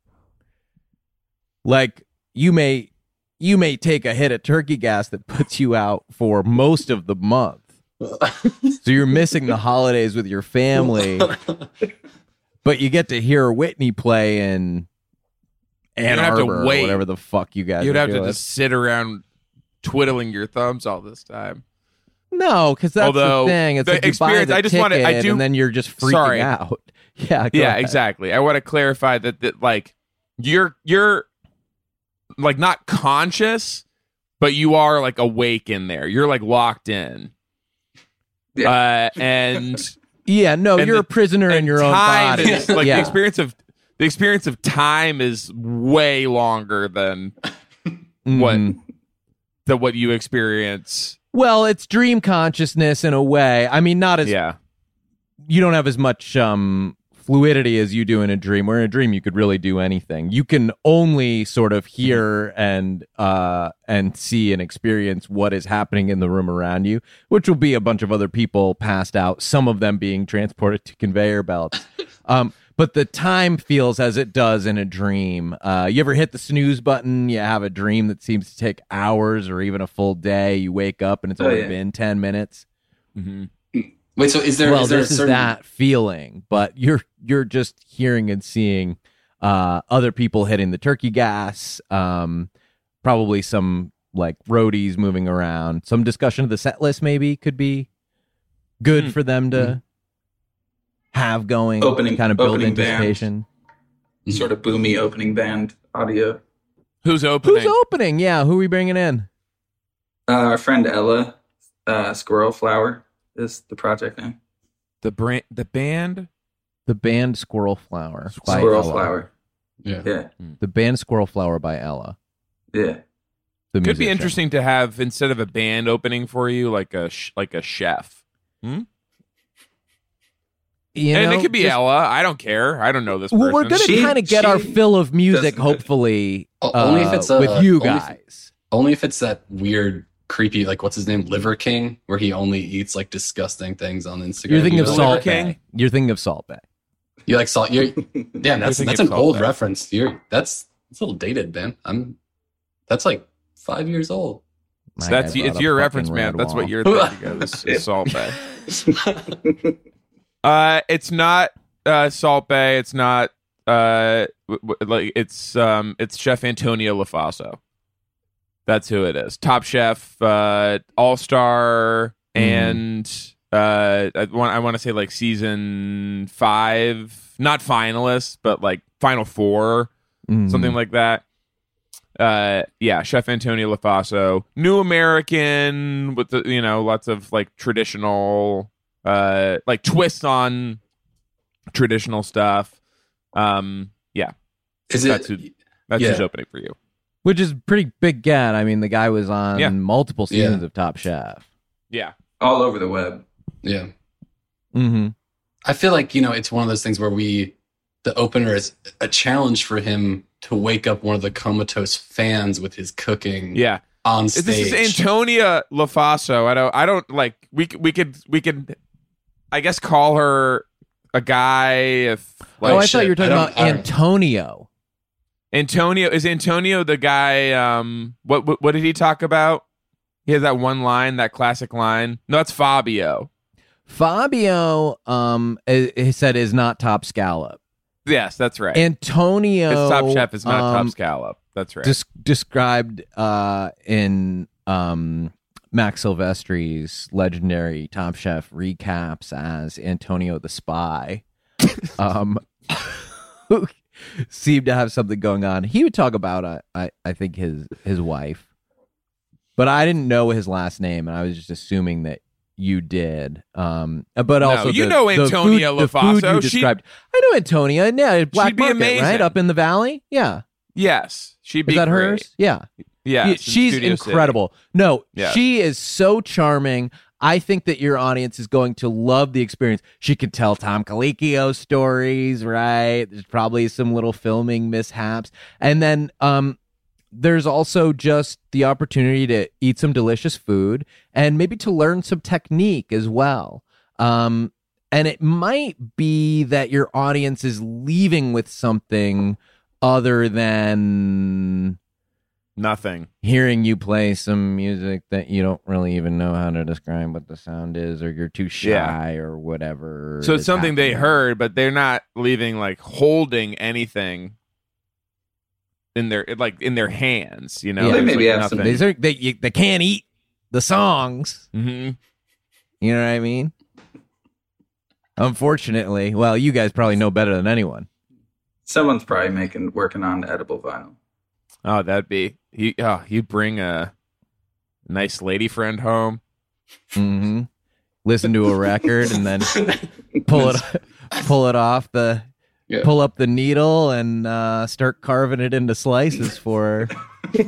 [SPEAKER 4] Like you may, you may take a hit of turkey gas that puts you out for most of the month. So you're missing the holidays with your family, but you get to hear Whitney play in Ann
[SPEAKER 3] You'd have to
[SPEAKER 4] Arbor or
[SPEAKER 3] wait.
[SPEAKER 4] whatever the fuck you guys
[SPEAKER 3] You'd
[SPEAKER 4] are
[SPEAKER 3] have to
[SPEAKER 4] doing.
[SPEAKER 3] just sit around twiddling your thumbs all this time.
[SPEAKER 4] No, because that's
[SPEAKER 3] Although,
[SPEAKER 4] the thing. It's
[SPEAKER 3] the
[SPEAKER 4] like you buy
[SPEAKER 3] experience-
[SPEAKER 4] the
[SPEAKER 3] I just
[SPEAKER 4] ticket
[SPEAKER 3] wanna- I do-
[SPEAKER 4] and then you're just freaking
[SPEAKER 3] Sorry.
[SPEAKER 4] out. Yeah, go
[SPEAKER 3] yeah,
[SPEAKER 4] ahead.
[SPEAKER 3] exactly. I want to clarify that that like you're you're like not conscious, but you are like awake in there. You're like locked in. Uh, and
[SPEAKER 4] Yeah, no,
[SPEAKER 3] And
[SPEAKER 4] you're
[SPEAKER 3] the-
[SPEAKER 4] a prisoner in
[SPEAKER 3] and
[SPEAKER 4] your own
[SPEAKER 3] time
[SPEAKER 4] body.
[SPEAKER 3] is, like
[SPEAKER 4] yeah.
[SPEAKER 3] the experience of the experience of time is way longer than what
[SPEAKER 4] Mhm.
[SPEAKER 3] than what you experience.
[SPEAKER 4] Well, it's dream consciousness in a way. I mean, not as
[SPEAKER 3] Yeah.
[SPEAKER 4] you don't have as much um fluidity as you do in a dream. Where in a dream you could really do anything. You can only sort of hear and uh and see and experience what is happening in the room around you, which will be a bunch of other people passed out, some of them being transported to conveyor belts. Um but the time feels as it does in a dream. Uh, you ever hit the snooze button? You have a dream that seems to take hours or even a full day. You wake up and it's
[SPEAKER 6] Oh,
[SPEAKER 4] only
[SPEAKER 6] yeah.
[SPEAKER 4] been ten minutes.
[SPEAKER 3] Mm-hmm.
[SPEAKER 5] Wait, so is there?
[SPEAKER 4] Well,
[SPEAKER 5] is there
[SPEAKER 4] this
[SPEAKER 5] a
[SPEAKER 4] is
[SPEAKER 5] certain,
[SPEAKER 4] that feeling, but you're you're just hearing and seeing uh, other people hitting the turkey gas. Um, probably some like roadies moving around. Some discussion of the set list maybe could be good
[SPEAKER 3] Hmm.
[SPEAKER 4] for them to have going.
[SPEAKER 6] Opening-
[SPEAKER 4] kind of build
[SPEAKER 6] opening band.
[SPEAKER 4] anticipation.
[SPEAKER 6] Sort of boomy opening band audio.
[SPEAKER 3] Who's opening?
[SPEAKER 4] Who's opening? Yeah, who are we bringing in?
[SPEAKER 6] Uh, our friend Ella, uh, Squirrel Flower is the project name.
[SPEAKER 3] the brand, the band.
[SPEAKER 4] The band Squirrel Flower. by
[SPEAKER 6] Squirrel
[SPEAKER 4] Ella.
[SPEAKER 6] Flower.
[SPEAKER 5] Yeah.
[SPEAKER 6] Yeah.
[SPEAKER 4] The band Squirrel Flower by Ella.
[SPEAKER 6] Yeah.
[SPEAKER 4] The
[SPEAKER 3] Could be
[SPEAKER 4] musician.
[SPEAKER 3] interesting to have, instead of a band opening for you, like a sh- like a chef. Hmm?
[SPEAKER 4] You
[SPEAKER 3] and
[SPEAKER 4] know,
[SPEAKER 3] it could be
[SPEAKER 4] just-
[SPEAKER 3] Ella. I don't care. I don't know this person.
[SPEAKER 4] Well, we're gonna
[SPEAKER 6] She-
[SPEAKER 4] kind of get our
[SPEAKER 6] she
[SPEAKER 4] fill of music,
[SPEAKER 6] doesn't-
[SPEAKER 4] hopefully,
[SPEAKER 5] O- only if
[SPEAKER 4] uh,
[SPEAKER 5] it's, uh,
[SPEAKER 4] with you
[SPEAKER 5] only if-
[SPEAKER 4] guys.
[SPEAKER 5] Only if it's that weird, creepy, like what's his name, Liver King, where he only eats like disgusting things on Instagram.
[SPEAKER 4] You're thinking
[SPEAKER 5] You
[SPEAKER 4] of
[SPEAKER 5] know,
[SPEAKER 3] Liver
[SPEAKER 4] Salt
[SPEAKER 3] King?
[SPEAKER 4] Bay. You're thinking of Salt Bay.
[SPEAKER 5] You like salt? You're, damn, that's
[SPEAKER 3] thinking
[SPEAKER 5] that's
[SPEAKER 3] of
[SPEAKER 5] an
[SPEAKER 3] Salt
[SPEAKER 5] old
[SPEAKER 3] Bae.
[SPEAKER 5] reference. You're that's it's a little dated, man. I'm that's like five years old.
[SPEAKER 3] So
[SPEAKER 4] My
[SPEAKER 3] that's
[SPEAKER 4] guy
[SPEAKER 3] it's
[SPEAKER 4] brought
[SPEAKER 3] your
[SPEAKER 4] up
[SPEAKER 3] reference,
[SPEAKER 4] fucking
[SPEAKER 3] man.
[SPEAKER 4] Red
[SPEAKER 3] That's
[SPEAKER 4] Wall.
[SPEAKER 3] what you're thinking of. Is, is Salt Bay. Uh, it's not uh Salt Bay. It's not uh w- w- like it's um it's Chef Antonio LaFaso. That's who it is. Top Chef, uh, All Star, and uh, I want I want to say like season five, not finalists, but like final four,
[SPEAKER 4] Mhm.
[SPEAKER 3] something like that. Uh, yeah, Chef Antonio LaFaso, New American with the you know lots of like traditional, uh, like twists on traditional stuff. Um, yeah,
[SPEAKER 5] Is
[SPEAKER 3] that's
[SPEAKER 5] it?
[SPEAKER 3] who, that's
[SPEAKER 5] Yeah.
[SPEAKER 3] who's opening for you.
[SPEAKER 4] Which is pretty big get. I mean, the guy was on
[SPEAKER 3] Yeah.
[SPEAKER 4] multiple seasons
[SPEAKER 5] Yeah.
[SPEAKER 4] of Top Chef.
[SPEAKER 3] Yeah.
[SPEAKER 6] All over the web.
[SPEAKER 5] Yeah.
[SPEAKER 4] Mm-hmm.
[SPEAKER 5] I feel like, you know, it's one of those things where we, the opener is a challenge for him to wake up one of the comatose fans with his cooking
[SPEAKER 3] Yeah.
[SPEAKER 5] on stage.
[SPEAKER 3] This is Antonia LaFaso. I don't. I don't like. We c- we could we could. I guess call her a guy. If like
[SPEAKER 4] oh, I
[SPEAKER 5] shit.
[SPEAKER 4] thought you were talking
[SPEAKER 5] I don't-
[SPEAKER 4] about
[SPEAKER 5] I don't-
[SPEAKER 4] Antonio.
[SPEAKER 3] Antonio is Antonio the guy. Um, what, what what did he talk about? He has that one line, that classic line. No, that's Fabio.
[SPEAKER 4] Fabio, um, i- he said is not Top Scallop.
[SPEAKER 3] Yes, that's right.
[SPEAKER 4] Antonio,
[SPEAKER 3] His Top Chef is not
[SPEAKER 4] um,
[SPEAKER 3] Top Scallop. That's right.
[SPEAKER 4] des- described uh, in um, Max Silvestri's legendary Top Chef recaps as Antonio the Spy, um, who seemed to have something going on. He would talk about, uh, I, I think, his his wife, but I didn't know his last name, and I was just assuming that you did. Um, but
[SPEAKER 3] No,
[SPEAKER 4] also,
[SPEAKER 3] you
[SPEAKER 4] the-
[SPEAKER 3] know
[SPEAKER 4] the
[SPEAKER 3] Antonia
[SPEAKER 4] food, the food
[SPEAKER 3] LaFaso.
[SPEAKER 4] you
[SPEAKER 3] She-
[SPEAKER 4] described. I know Antonia. Yeah, Black
[SPEAKER 3] She'd be
[SPEAKER 4] Market,
[SPEAKER 3] amazing.
[SPEAKER 4] right up in the valley. Yeah.
[SPEAKER 3] yes, she'd be
[SPEAKER 4] Is that
[SPEAKER 3] great.
[SPEAKER 4] hers? Yeah.
[SPEAKER 3] Yeah,
[SPEAKER 4] Yeah,
[SPEAKER 3] it's in
[SPEAKER 4] she's
[SPEAKER 3] Studio City.
[SPEAKER 4] incredible. No,
[SPEAKER 3] Yeah.
[SPEAKER 4] she is so charming. I think that your audience is going to love the experience. She could tell Tom Colicchio stories, right? There's probably some little filming mishaps. And then um, there's also just the opportunity to eat some delicious food and maybe to learn some technique as well. Um, and it might be that your audience is leaving with something other than
[SPEAKER 3] Nothing.
[SPEAKER 4] hearing you play some music that you don't really even know how to describe what the sound is, or you're too shy, or whatever.
[SPEAKER 3] So it's
[SPEAKER 4] is
[SPEAKER 3] something they
[SPEAKER 4] happening.
[SPEAKER 3] heard, but they're not leaving like holding anything in their like in their hands. You know,
[SPEAKER 4] Yeah.
[SPEAKER 6] They
[SPEAKER 3] There's,
[SPEAKER 6] maybe
[SPEAKER 3] like,
[SPEAKER 6] have some-
[SPEAKER 3] nothing.
[SPEAKER 4] They, they, you- they can't eat the songs.
[SPEAKER 3] Mhm.
[SPEAKER 4] You know what I mean? Unfortunately, well, you guys probably know better than anyone.
[SPEAKER 6] Someone's probably making working on edible vinyl.
[SPEAKER 3] Oh, that'd be you. Oh, you bring a nice lady friend home.
[SPEAKER 4] hmm Listen to a record and then pull it, pull it off the,
[SPEAKER 5] Yeah.
[SPEAKER 4] pull up the needle and uh, start carving it into slices for her.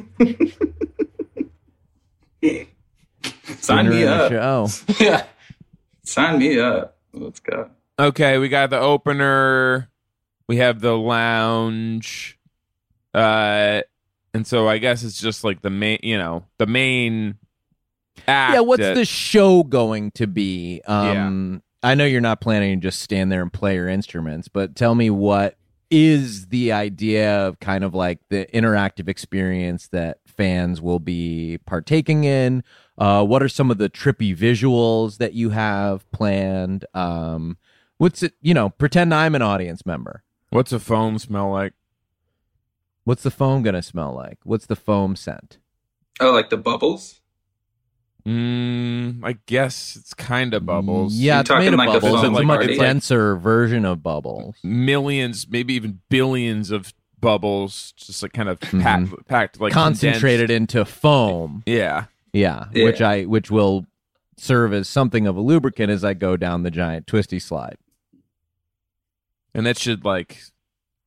[SPEAKER 6] Sign me
[SPEAKER 4] Dinner and a
[SPEAKER 6] up.
[SPEAKER 4] show.
[SPEAKER 5] Yeah.
[SPEAKER 6] Sign me up. Let's go.
[SPEAKER 3] Okay, we got the opener. We have the lounge. Uh, and so I guess it's just like the main, you know, the main act.
[SPEAKER 4] Yeah, what's
[SPEAKER 3] that-
[SPEAKER 4] the show going to be? Um, I know you're not planning to just stand there and play your instruments, but tell me what is the idea of kind of like the interactive experience that fans will be partaking in? Uh, what are some of the trippy visuals that you have planned? Um, what's it, you know, pretend I'm an audience member.
[SPEAKER 3] What's a foam smell like?
[SPEAKER 4] What's the foam going to smell like? What's the foam scent?
[SPEAKER 6] Oh, like the bubbles?
[SPEAKER 3] Mm, I guess it's kind of bubbles.
[SPEAKER 4] Yeah,
[SPEAKER 6] You're
[SPEAKER 4] it's made
[SPEAKER 6] talking
[SPEAKER 4] of
[SPEAKER 6] like a
[SPEAKER 4] bubbles.
[SPEAKER 3] foam
[SPEAKER 4] It's a much
[SPEAKER 3] party?
[SPEAKER 4] denser version of bubbles.
[SPEAKER 3] Millions, maybe even billions of bubbles, just like kind of packed, packed like
[SPEAKER 4] Concentrated
[SPEAKER 3] condensed.
[SPEAKER 4] into foam.
[SPEAKER 3] Yeah.
[SPEAKER 4] Yeah,
[SPEAKER 6] Yeah.
[SPEAKER 4] which I which will serve as something of a lubricant as I go down the giant twisty slide.
[SPEAKER 3] And that should like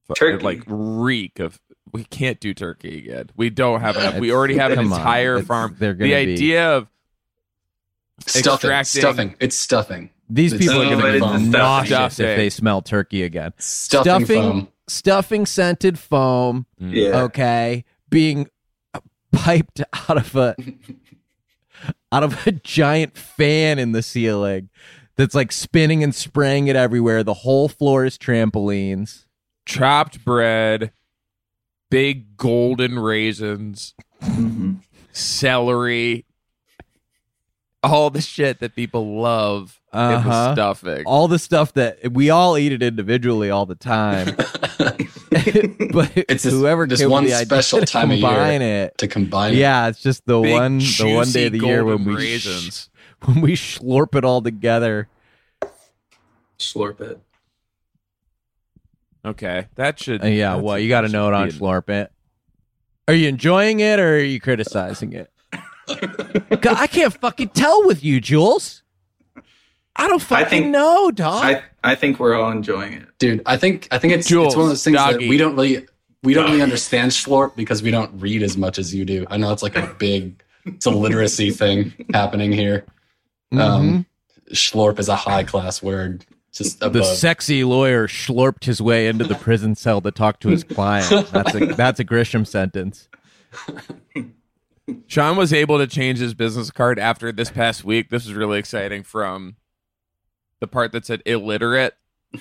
[SPEAKER 6] Turkey.
[SPEAKER 3] like reek of. We can't do turkey again. We don't have enough. We already have an
[SPEAKER 4] Come on.
[SPEAKER 3] entire
[SPEAKER 4] It's-
[SPEAKER 3] farm.
[SPEAKER 4] they're
[SPEAKER 3] The
[SPEAKER 4] gonna be-
[SPEAKER 3] idea of
[SPEAKER 5] Stuffing.
[SPEAKER 3] extracting
[SPEAKER 5] Stuffing. It's stuffing.
[SPEAKER 4] These
[SPEAKER 5] It's
[SPEAKER 4] people are
[SPEAKER 6] Oh,
[SPEAKER 4] going
[SPEAKER 6] but
[SPEAKER 4] to
[SPEAKER 6] it's
[SPEAKER 4] be
[SPEAKER 6] the
[SPEAKER 4] nauseous
[SPEAKER 3] stuffing.
[SPEAKER 4] if they smell turkey again.
[SPEAKER 5] Stuffing, foam.
[SPEAKER 4] stuffing scented foam.
[SPEAKER 6] Yeah.
[SPEAKER 4] Okay, being piped out of a out of a giant fan in the ceiling that's like spinning and spraying it everywhere. The whole floor is trampolines.
[SPEAKER 3] chopped bread, big golden raisins,
[SPEAKER 6] Mhm.
[SPEAKER 3] celery, all the shit that people love in the
[SPEAKER 4] Uh-huh.
[SPEAKER 3] stuffing.
[SPEAKER 4] All the stuff that we all eat it individually all the time. But
[SPEAKER 5] It's this-
[SPEAKER 4] whoever
[SPEAKER 5] this
[SPEAKER 4] came
[SPEAKER 5] one
[SPEAKER 4] with the idea
[SPEAKER 5] special
[SPEAKER 4] to
[SPEAKER 5] time of year
[SPEAKER 4] combine it.
[SPEAKER 5] to combine it.
[SPEAKER 4] Yeah, it's just the
[SPEAKER 3] Big,
[SPEAKER 4] one the one day of the
[SPEAKER 3] juicy
[SPEAKER 4] year when
[SPEAKER 3] golden
[SPEAKER 4] we
[SPEAKER 3] raisins.
[SPEAKER 4] sh- when we slurp it all together.
[SPEAKER 6] Slurp it.
[SPEAKER 3] Okay, that should.
[SPEAKER 4] Uh, yeah,
[SPEAKER 3] that's-
[SPEAKER 4] well, you got to
[SPEAKER 3] that
[SPEAKER 4] know it
[SPEAKER 3] should
[SPEAKER 4] on
[SPEAKER 3] be in-
[SPEAKER 4] slurp it. Are you enjoying it or are you criticizing it? God, I can't fucking tell with you, Jules. I don't fucking
[SPEAKER 6] I think-
[SPEAKER 4] know, dog.
[SPEAKER 6] I, I think we're all enjoying it.
[SPEAKER 5] Dude, I think I think it's
[SPEAKER 3] Jules,
[SPEAKER 5] it's one of those things
[SPEAKER 3] doggy.
[SPEAKER 5] that we don't really we don't really understand Schlorp because we don't read as much as you do. I know it's like a big it's a literacy thing happening here. Um Schlorp is a high class word. Just
[SPEAKER 4] the
[SPEAKER 5] above.
[SPEAKER 4] sexy lawyer slurped his way into the prison cell to talk to his client. That's a that's a Grisham sentence.
[SPEAKER 3] Sean was able to change his business card after this past week. This is really exciting. From the part that said illiterate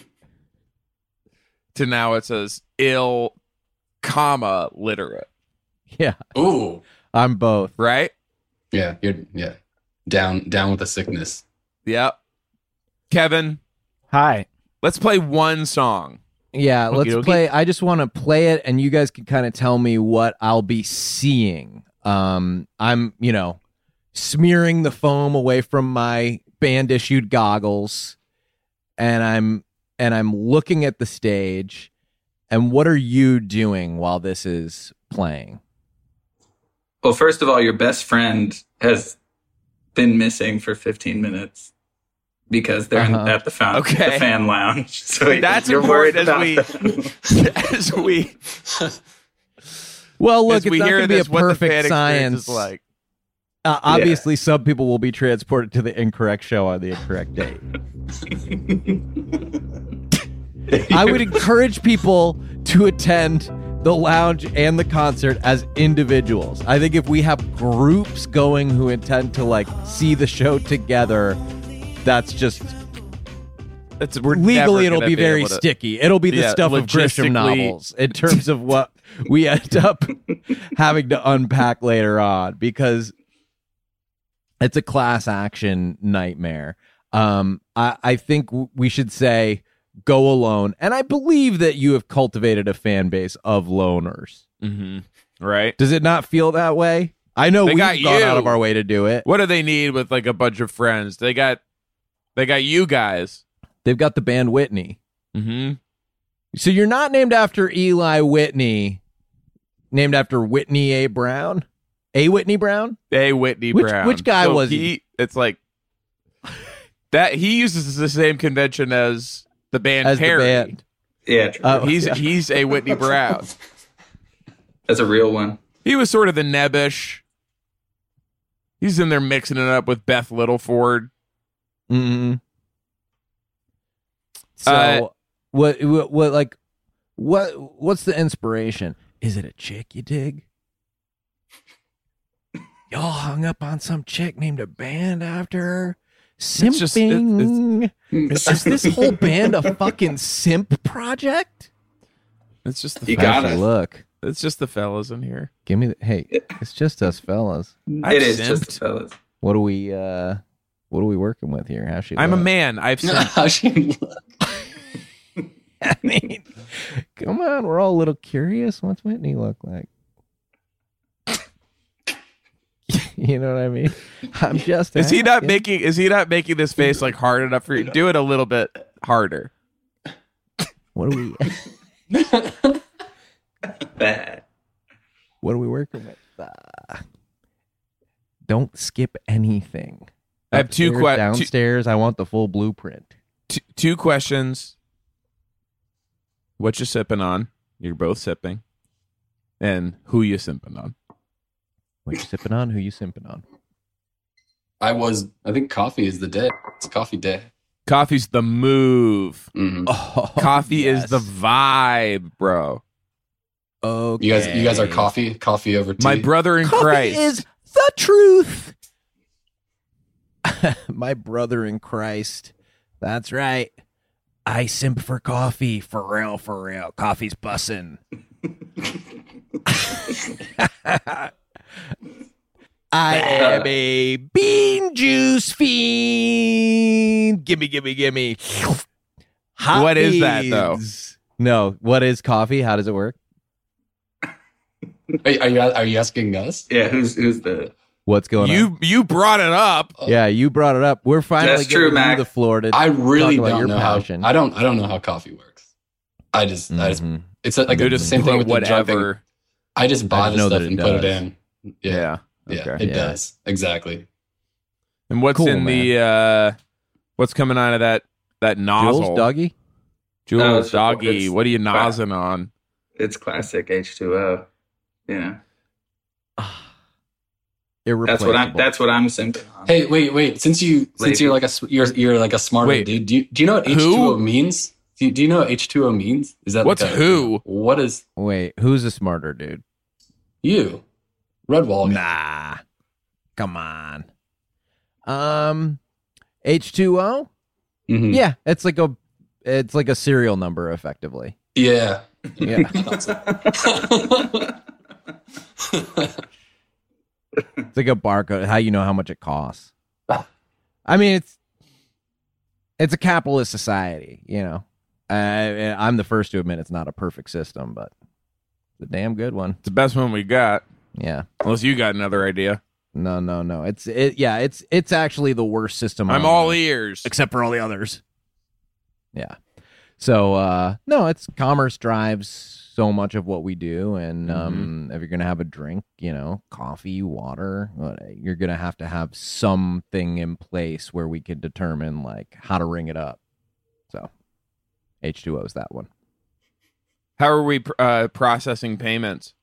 [SPEAKER 3] to now it says ill, comma literate.
[SPEAKER 4] Yeah,
[SPEAKER 5] Ooh.
[SPEAKER 4] I'm both.
[SPEAKER 3] Right?
[SPEAKER 5] Yeah, you're yeah. Down down with the sickness.
[SPEAKER 3] Yep. Kevin,
[SPEAKER 7] Hi.
[SPEAKER 3] let's play one song.
[SPEAKER 4] Yeah,
[SPEAKER 3] Okey
[SPEAKER 4] let's
[SPEAKER 3] dokey.
[SPEAKER 4] play. I just want to play it, and you guys can kind of tell me what I'll be seeing. Um, I'm, you know, smearing the foam away from my band issued goggles, and I'm and I'm looking at the stage. And what are you doing while this is playing?
[SPEAKER 6] Well, first of all, your best friend has been missing for fifteen minutes because they're in,
[SPEAKER 4] Uh-huh.
[SPEAKER 6] at the, fan,
[SPEAKER 3] Okay.
[SPEAKER 6] the fan lounge. So
[SPEAKER 3] That's
[SPEAKER 6] you're worried
[SPEAKER 3] important as
[SPEAKER 6] about
[SPEAKER 3] we
[SPEAKER 6] them.
[SPEAKER 3] as we
[SPEAKER 4] Well, look,
[SPEAKER 3] as
[SPEAKER 4] it's
[SPEAKER 3] we
[SPEAKER 4] not
[SPEAKER 3] hear
[SPEAKER 4] going to be a
[SPEAKER 3] this, what the fan
[SPEAKER 4] perfect
[SPEAKER 3] experience
[SPEAKER 4] science.
[SPEAKER 3] is like.
[SPEAKER 4] Uh, obviously, some people will be transported to the incorrect show on the incorrect date. I would encourage people to attend the lounge and the concert as individuals. I think if we have groups going who intend to like see the show together, that's just
[SPEAKER 3] It's, we're
[SPEAKER 4] legally
[SPEAKER 3] never
[SPEAKER 4] it'll
[SPEAKER 3] gonna
[SPEAKER 4] be very
[SPEAKER 3] able to-
[SPEAKER 4] sticky. It'll be the
[SPEAKER 3] Yeah,
[SPEAKER 4] stuff of Grisham
[SPEAKER 3] logistically-
[SPEAKER 4] novels in terms of what we end up having to unpack later on because it's a class action nightmare. Um, I, I think w- we should say go alone. And I believe that you have cultivated a fan base of loners.
[SPEAKER 3] Mhm. Right?
[SPEAKER 4] Does it not feel that way? I know
[SPEAKER 3] They
[SPEAKER 4] we've
[SPEAKER 3] got
[SPEAKER 4] gone
[SPEAKER 3] you.
[SPEAKER 4] out of our way to do it.
[SPEAKER 3] What do they need with like a bunch of friends? They got they got you guys.
[SPEAKER 4] They've got the band Whitney.
[SPEAKER 3] Mm-hmm.
[SPEAKER 4] So you're not named after Eli Whitney, named after Whitney A. Brown? A. Whitney Brown?
[SPEAKER 3] A Whitney
[SPEAKER 4] Which-
[SPEAKER 3] Brown.
[SPEAKER 4] which guy
[SPEAKER 3] So
[SPEAKER 4] was he?
[SPEAKER 3] It's like that he uses the same convention as the band
[SPEAKER 4] As the
[SPEAKER 3] Perry.
[SPEAKER 4] band.
[SPEAKER 6] Yeah, true.
[SPEAKER 4] Oh,
[SPEAKER 3] He's
[SPEAKER 4] yeah.
[SPEAKER 3] he's a Whitney Brown.
[SPEAKER 6] That's a real one.
[SPEAKER 3] He was sort of the nebbish. He's in there mixing it up with Beth Littleford.
[SPEAKER 4] Mm-hmm. So
[SPEAKER 3] Uh,
[SPEAKER 4] what, what what like what what's the inspiration? Is it a chick you dig? Y'all hung up on some chick named a band after her?
[SPEAKER 3] just- it-
[SPEAKER 4] Simping. Is this whole band a fucking simp project?
[SPEAKER 3] It's just the
[SPEAKER 6] You
[SPEAKER 3] fellas.
[SPEAKER 6] got it.
[SPEAKER 4] Look,
[SPEAKER 3] It's just the fellas in here.
[SPEAKER 4] give me the, hey, it's just us fellas.
[SPEAKER 3] I've
[SPEAKER 6] It is
[SPEAKER 3] simped.
[SPEAKER 6] just the fellas.
[SPEAKER 4] What are we uh what are we working with here? How she
[SPEAKER 3] I'm a
[SPEAKER 4] look?
[SPEAKER 3] man. I've seen
[SPEAKER 5] How she
[SPEAKER 4] I mean, come on, we're all a little curious. What's Whitney look like? You know what I mean? I'm just.
[SPEAKER 3] Is he not
[SPEAKER 4] asking.
[SPEAKER 3] making is he not making this face like hard enough for you? Do it a little bit harder.
[SPEAKER 4] What are we?
[SPEAKER 6] Bad.
[SPEAKER 4] What are we working with? Uh, don't skip anything.
[SPEAKER 3] I have two
[SPEAKER 4] Upstairs,
[SPEAKER 3] que- two-
[SPEAKER 4] downstairs. I want the full blueprint.
[SPEAKER 3] T- two questions. What you sipping on? You're both sipping. And who you simping on?
[SPEAKER 4] What you sipping on? Who you simping on?
[SPEAKER 5] I was, I think coffee is the day. It's coffee day.
[SPEAKER 3] Coffee's the move.
[SPEAKER 5] Mm-hmm.
[SPEAKER 4] Oh,
[SPEAKER 3] Coffee
[SPEAKER 4] yes.
[SPEAKER 3] is the vibe, bro.
[SPEAKER 4] Okay.
[SPEAKER 5] You guys, you guys are coffee, coffee over tea.
[SPEAKER 3] My brother in
[SPEAKER 4] Coffee
[SPEAKER 3] Christ.
[SPEAKER 4] is the truth. My brother in Christ. That's right. I simp for coffee. For real, for real. Coffee's bussin'. I am a bean juice fiend. Gimme, gimme, gimme. Hot
[SPEAKER 3] What is that, though?
[SPEAKER 4] beans. No, what is coffee? How does it work?
[SPEAKER 5] Are, are you are you asking us?
[SPEAKER 6] Yeah, who's who's the?
[SPEAKER 4] What's going on?
[SPEAKER 3] You you brought it up.
[SPEAKER 4] Yeah, you brought it up. We're finally
[SPEAKER 6] That's true,
[SPEAKER 4] giving you
[SPEAKER 6] Mac.
[SPEAKER 4] the floor to
[SPEAKER 5] I really
[SPEAKER 4] talk about
[SPEAKER 5] don't
[SPEAKER 4] your
[SPEAKER 5] know
[SPEAKER 4] passion.
[SPEAKER 5] how. I don't. I don't know how coffee works. I just. I just.
[SPEAKER 4] Mhm.
[SPEAKER 5] It's like
[SPEAKER 3] You
[SPEAKER 5] the
[SPEAKER 3] just
[SPEAKER 5] same
[SPEAKER 3] put
[SPEAKER 5] thing with the driving.
[SPEAKER 3] whatever.
[SPEAKER 5] I just buy
[SPEAKER 4] I
[SPEAKER 5] the
[SPEAKER 4] know
[SPEAKER 5] stuff
[SPEAKER 4] that it
[SPEAKER 5] and put it
[SPEAKER 4] does.
[SPEAKER 5] in.
[SPEAKER 3] Yeah.
[SPEAKER 5] Yeah. Yeah.
[SPEAKER 3] Okay.
[SPEAKER 5] It
[SPEAKER 4] Yeah.
[SPEAKER 5] does exactly.
[SPEAKER 3] And what's
[SPEAKER 4] Cool,
[SPEAKER 3] in the uh what's coming out of that that nozzle?
[SPEAKER 4] Jules, doggy?
[SPEAKER 3] Jules,
[SPEAKER 6] No, it's-
[SPEAKER 3] doggy.
[SPEAKER 6] it's-
[SPEAKER 3] What are you nozzing on?
[SPEAKER 6] It's classic H two O. Yeah,
[SPEAKER 4] Irreplaceable.
[SPEAKER 6] that's what I'm. That's what I'm simping on.
[SPEAKER 5] Hey, wait, wait. Since you since
[SPEAKER 6] Lady.
[SPEAKER 5] you're like a s- you're you're like a smarter
[SPEAKER 3] Wait.
[SPEAKER 5] dude. Do you do you know what
[SPEAKER 3] Who?
[SPEAKER 5] H two O means? Do you, do you know what H two O means? Is that
[SPEAKER 3] What's
[SPEAKER 5] like a-
[SPEAKER 3] who?
[SPEAKER 5] What is
[SPEAKER 4] Wait, who's a smarter dude?
[SPEAKER 5] you? Redwall. guy.
[SPEAKER 4] Nah. Come on. Um H two O?
[SPEAKER 5] Mhm.
[SPEAKER 4] Yeah, it's like a it's like a serial number effectively.
[SPEAKER 5] Yeah.
[SPEAKER 4] Yeah. It's like a barcode, how you know how much it costs. I mean, it's it's a capitalist society, you know. Uh, I'm the first to admit it's not a perfect system, but it's a damn good one.
[SPEAKER 3] It's the best one we got.
[SPEAKER 4] Yeah.
[SPEAKER 3] Unless you got another idea.
[SPEAKER 4] No, no, no. It's it. Yeah, it's it's actually the worst system.
[SPEAKER 3] I'm
[SPEAKER 4] on
[SPEAKER 3] all
[SPEAKER 4] Earth,
[SPEAKER 3] ears.
[SPEAKER 4] except for all the others. Yeah. So uh, no, it's commerce drives so much of what we do, and um, if you're gonna have a drink, you know, coffee, water, what- you're gonna have to have something in place where we can determine like how to ring it up. So H two O is that one.
[SPEAKER 3] How are we pr- uh, processing payments?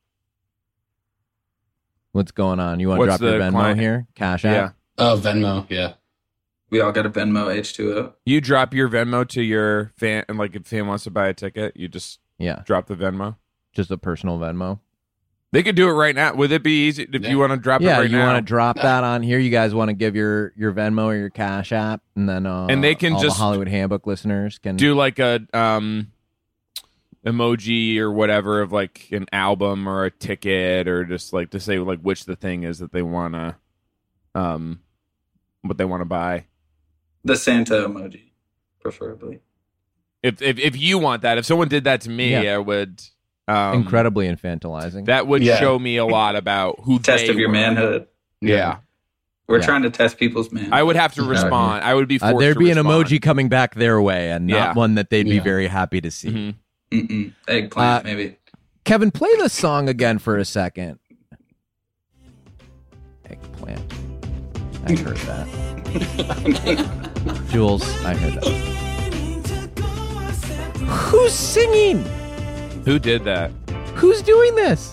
[SPEAKER 4] What's going on? You want to
[SPEAKER 3] What's
[SPEAKER 4] drop your
[SPEAKER 3] the
[SPEAKER 4] Venmo
[SPEAKER 3] client-
[SPEAKER 4] here? Cash
[SPEAKER 3] Yeah.
[SPEAKER 4] App?
[SPEAKER 5] Oh, Venmo. Yeah.
[SPEAKER 6] We all got a Venmo H two O.
[SPEAKER 3] You drop your Venmo to your fan, and like if fan wants to buy a ticket, you just
[SPEAKER 4] Yeah,
[SPEAKER 3] drop the Venmo.
[SPEAKER 4] just a personal Venmo.
[SPEAKER 3] They could do it right now. Would it be easy if
[SPEAKER 5] Yeah.
[SPEAKER 3] you want to drop
[SPEAKER 4] Yeah,
[SPEAKER 3] it right
[SPEAKER 4] you
[SPEAKER 3] now?
[SPEAKER 4] want to drop that on here? You guys want to give your your Venmo or your Cash App, and then uh,
[SPEAKER 3] And they can
[SPEAKER 4] all
[SPEAKER 3] just
[SPEAKER 4] the Hollywood Handbook listeners can
[SPEAKER 3] do like a um emoji or whatever of like an album or a ticket, or just like to say like which the thing is that they want to um what they want to buy.
[SPEAKER 6] The Santa emoji, preferably.
[SPEAKER 3] If if if you want that, if someone did that to me,
[SPEAKER 4] Yeah.
[SPEAKER 3] I would um
[SPEAKER 4] incredibly infantilizing.
[SPEAKER 3] that would
[SPEAKER 5] Yeah.
[SPEAKER 3] show me a lot about who
[SPEAKER 6] Test
[SPEAKER 3] they
[SPEAKER 6] of your
[SPEAKER 3] were.
[SPEAKER 6] manhood.
[SPEAKER 3] Yeah.
[SPEAKER 6] We're
[SPEAKER 4] Yeah.
[SPEAKER 6] trying to test people's manhood.
[SPEAKER 3] I would have to respond. I would be forced
[SPEAKER 4] uh, there'd
[SPEAKER 3] to
[SPEAKER 4] be an
[SPEAKER 3] respond.
[SPEAKER 4] emoji coming back their way, and not
[SPEAKER 3] Yeah.
[SPEAKER 4] one that they'd be
[SPEAKER 5] Yeah.
[SPEAKER 4] very happy to see.
[SPEAKER 3] Mhm.
[SPEAKER 6] Mm-mm. Eggplant,
[SPEAKER 4] Uh,
[SPEAKER 6] maybe.
[SPEAKER 4] Kevin, play the song again for a second. Eggplant. I heard that. Jules, I heard that. Who's singing?
[SPEAKER 3] Who did that?
[SPEAKER 4] Who's doing this?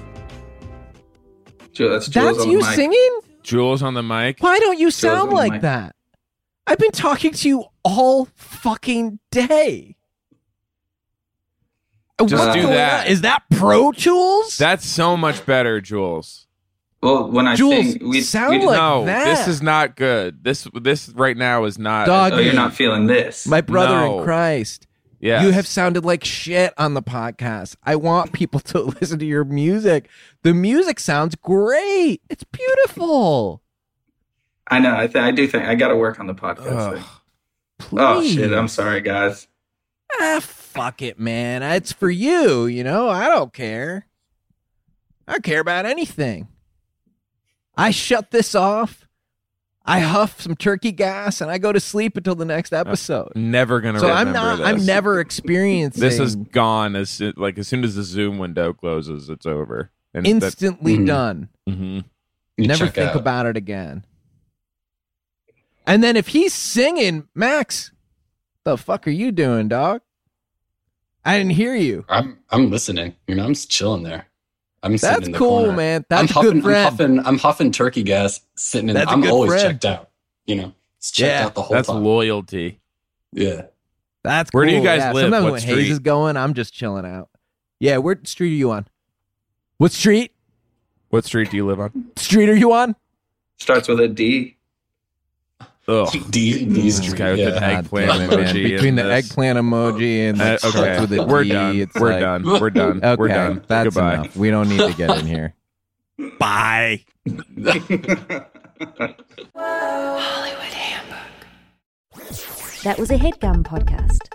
[SPEAKER 6] Jules, that's Jules
[SPEAKER 4] That's
[SPEAKER 6] on
[SPEAKER 4] you
[SPEAKER 6] the mic.
[SPEAKER 4] singing?
[SPEAKER 3] Jules on the mic.
[SPEAKER 4] Why don't you sound
[SPEAKER 6] on the
[SPEAKER 4] like
[SPEAKER 6] mic.
[SPEAKER 4] that? I've been talking to you all fucking day.
[SPEAKER 3] Just
[SPEAKER 4] What's
[SPEAKER 3] do
[SPEAKER 4] going
[SPEAKER 3] that.
[SPEAKER 4] on? Is that Pro Tools?
[SPEAKER 3] That's so much better, Jules.
[SPEAKER 6] Well, when I
[SPEAKER 4] Jules,
[SPEAKER 6] sing, we,
[SPEAKER 4] sound
[SPEAKER 6] we just,
[SPEAKER 4] like
[SPEAKER 3] no,
[SPEAKER 4] that.
[SPEAKER 3] this is not good. This this right now is not.
[SPEAKER 4] Dog-
[SPEAKER 6] oh, you're not feeling this.
[SPEAKER 4] My brother
[SPEAKER 3] No.
[SPEAKER 4] in Christ.
[SPEAKER 3] Yes.
[SPEAKER 4] You have sounded like shit on the podcast. I want people to listen to your music. The music sounds great. It's beautiful.
[SPEAKER 6] I know. I, th- I do think I got to work on the podcast.
[SPEAKER 3] Ugh.
[SPEAKER 6] thing. Oh shit! I'm
[SPEAKER 4] Please.
[SPEAKER 6] sorry, guys.
[SPEAKER 4] Ah, fuck it, man. It's for you, you know? I don't care. I don't care about anything. I shut this off. I huff some turkey gas and I go to sleep until the next episode.
[SPEAKER 3] Never gonna.
[SPEAKER 4] So I'm
[SPEAKER 3] remember
[SPEAKER 4] not
[SPEAKER 3] This.
[SPEAKER 4] I'm never experiencing
[SPEAKER 3] This is gone as soo- like as soon as the Zoom window closes, it's over. And
[SPEAKER 4] instantly
[SPEAKER 5] Mhm.
[SPEAKER 4] done.
[SPEAKER 3] hmm
[SPEAKER 5] You
[SPEAKER 4] Never
[SPEAKER 5] check
[SPEAKER 4] think
[SPEAKER 5] out.
[SPEAKER 4] about it again. And then if he's singing, Max, the fuck are you doing, dog? I didn't hear you.
[SPEAKER 5] I'm I'm listening. You know, I'm just chilling there. I'm
[SPEAKER 4] That's
[SPEAKER 5] sitting in the
[SPEAKER 4] cool,
[SPEAKER 5] corner.
[SPEAKER 4] man. That's
[SPEAKER 5] I'm
[SPEAKER 4] a
[SPEAKER 5] huffing,
[SPEAKER 4] good friend.
[SPEAKER 5] I'm huffing, I'm huffing turkey gas, sitting in.
[SPEAKER 4] That's a
[SPEAKER 5] I'm
[SPEAKER 4] good
[SPEAKER 5] always
[SPEAKER 4] friend.
[SPEAKER 5] checked out. You know, it's checked
[SPEAKER 4] Yeah,
[SPEAKER 5] out the whole
[SPEAKER 3] That's
[SPEAKER 5] time.
[SPEAKER 3] loyalty.
[SPEAKER 5] Yeah.
[SPEAKER 4] That's
[SPEAKER 3] Where
[SPEAKER 4] cool.
[SPEAKER 3] do you guys
[SPEAKER 4] yeah,
[SPEAKER 3] live?
[SPEAKER 4] Sometimes
[SPEAKER 3] What
[SPEAKER 4] when
[SPEAKER 3] street?
[SPEAKER 4] Hayes is going, I'm just chilling out. Yeah, what street are you on? What street?
[SPEAKER 3] What street do you live on?
[SPEAKER 4] Street are you on?
[SPEAKER 6] Starts with a D.
[SPEAKER 3] Ugh.
[SPEAKER 5] D, D
[SPEAKER 3] This
[SPEAKER 5] Street.
[SPEAKER 3] guy with
[SPEAKER 5] yeah.
[SPEAKER 3] an eggplant
[SPEAKER 4] God damn it, man.
[SPEAKER 3] emoji.
[SPEAKER 4] Between the
[SPEAKER 3] and this.
[SPEAKER 4] eggplant emoji and
[SPEAKER 3] Uh,
[SPEAKER 4] the starts
[SPEAKER 3] okay,
[SPEAKER 4] with a
[SPEAKER 3] we're
[SPEAKER 4] D,
[SPEAKER 3] done.
[SPEAKER 4] it's
[SPEAKER 3] We're
[SPEAKER 4] like,
[SPEAKER 3] done. We're done.
[SPEAKER 4] Okay,
[SPEAKER 3] We're done.
[SPEAKER 4] that's
[SPEAKER 3] Goodbye.
[SPEAKER 4] enough. We don't need to get in here.
[SPEAKER 3] Bye.
[SPEAKER 1] That was a HeadGum podcast.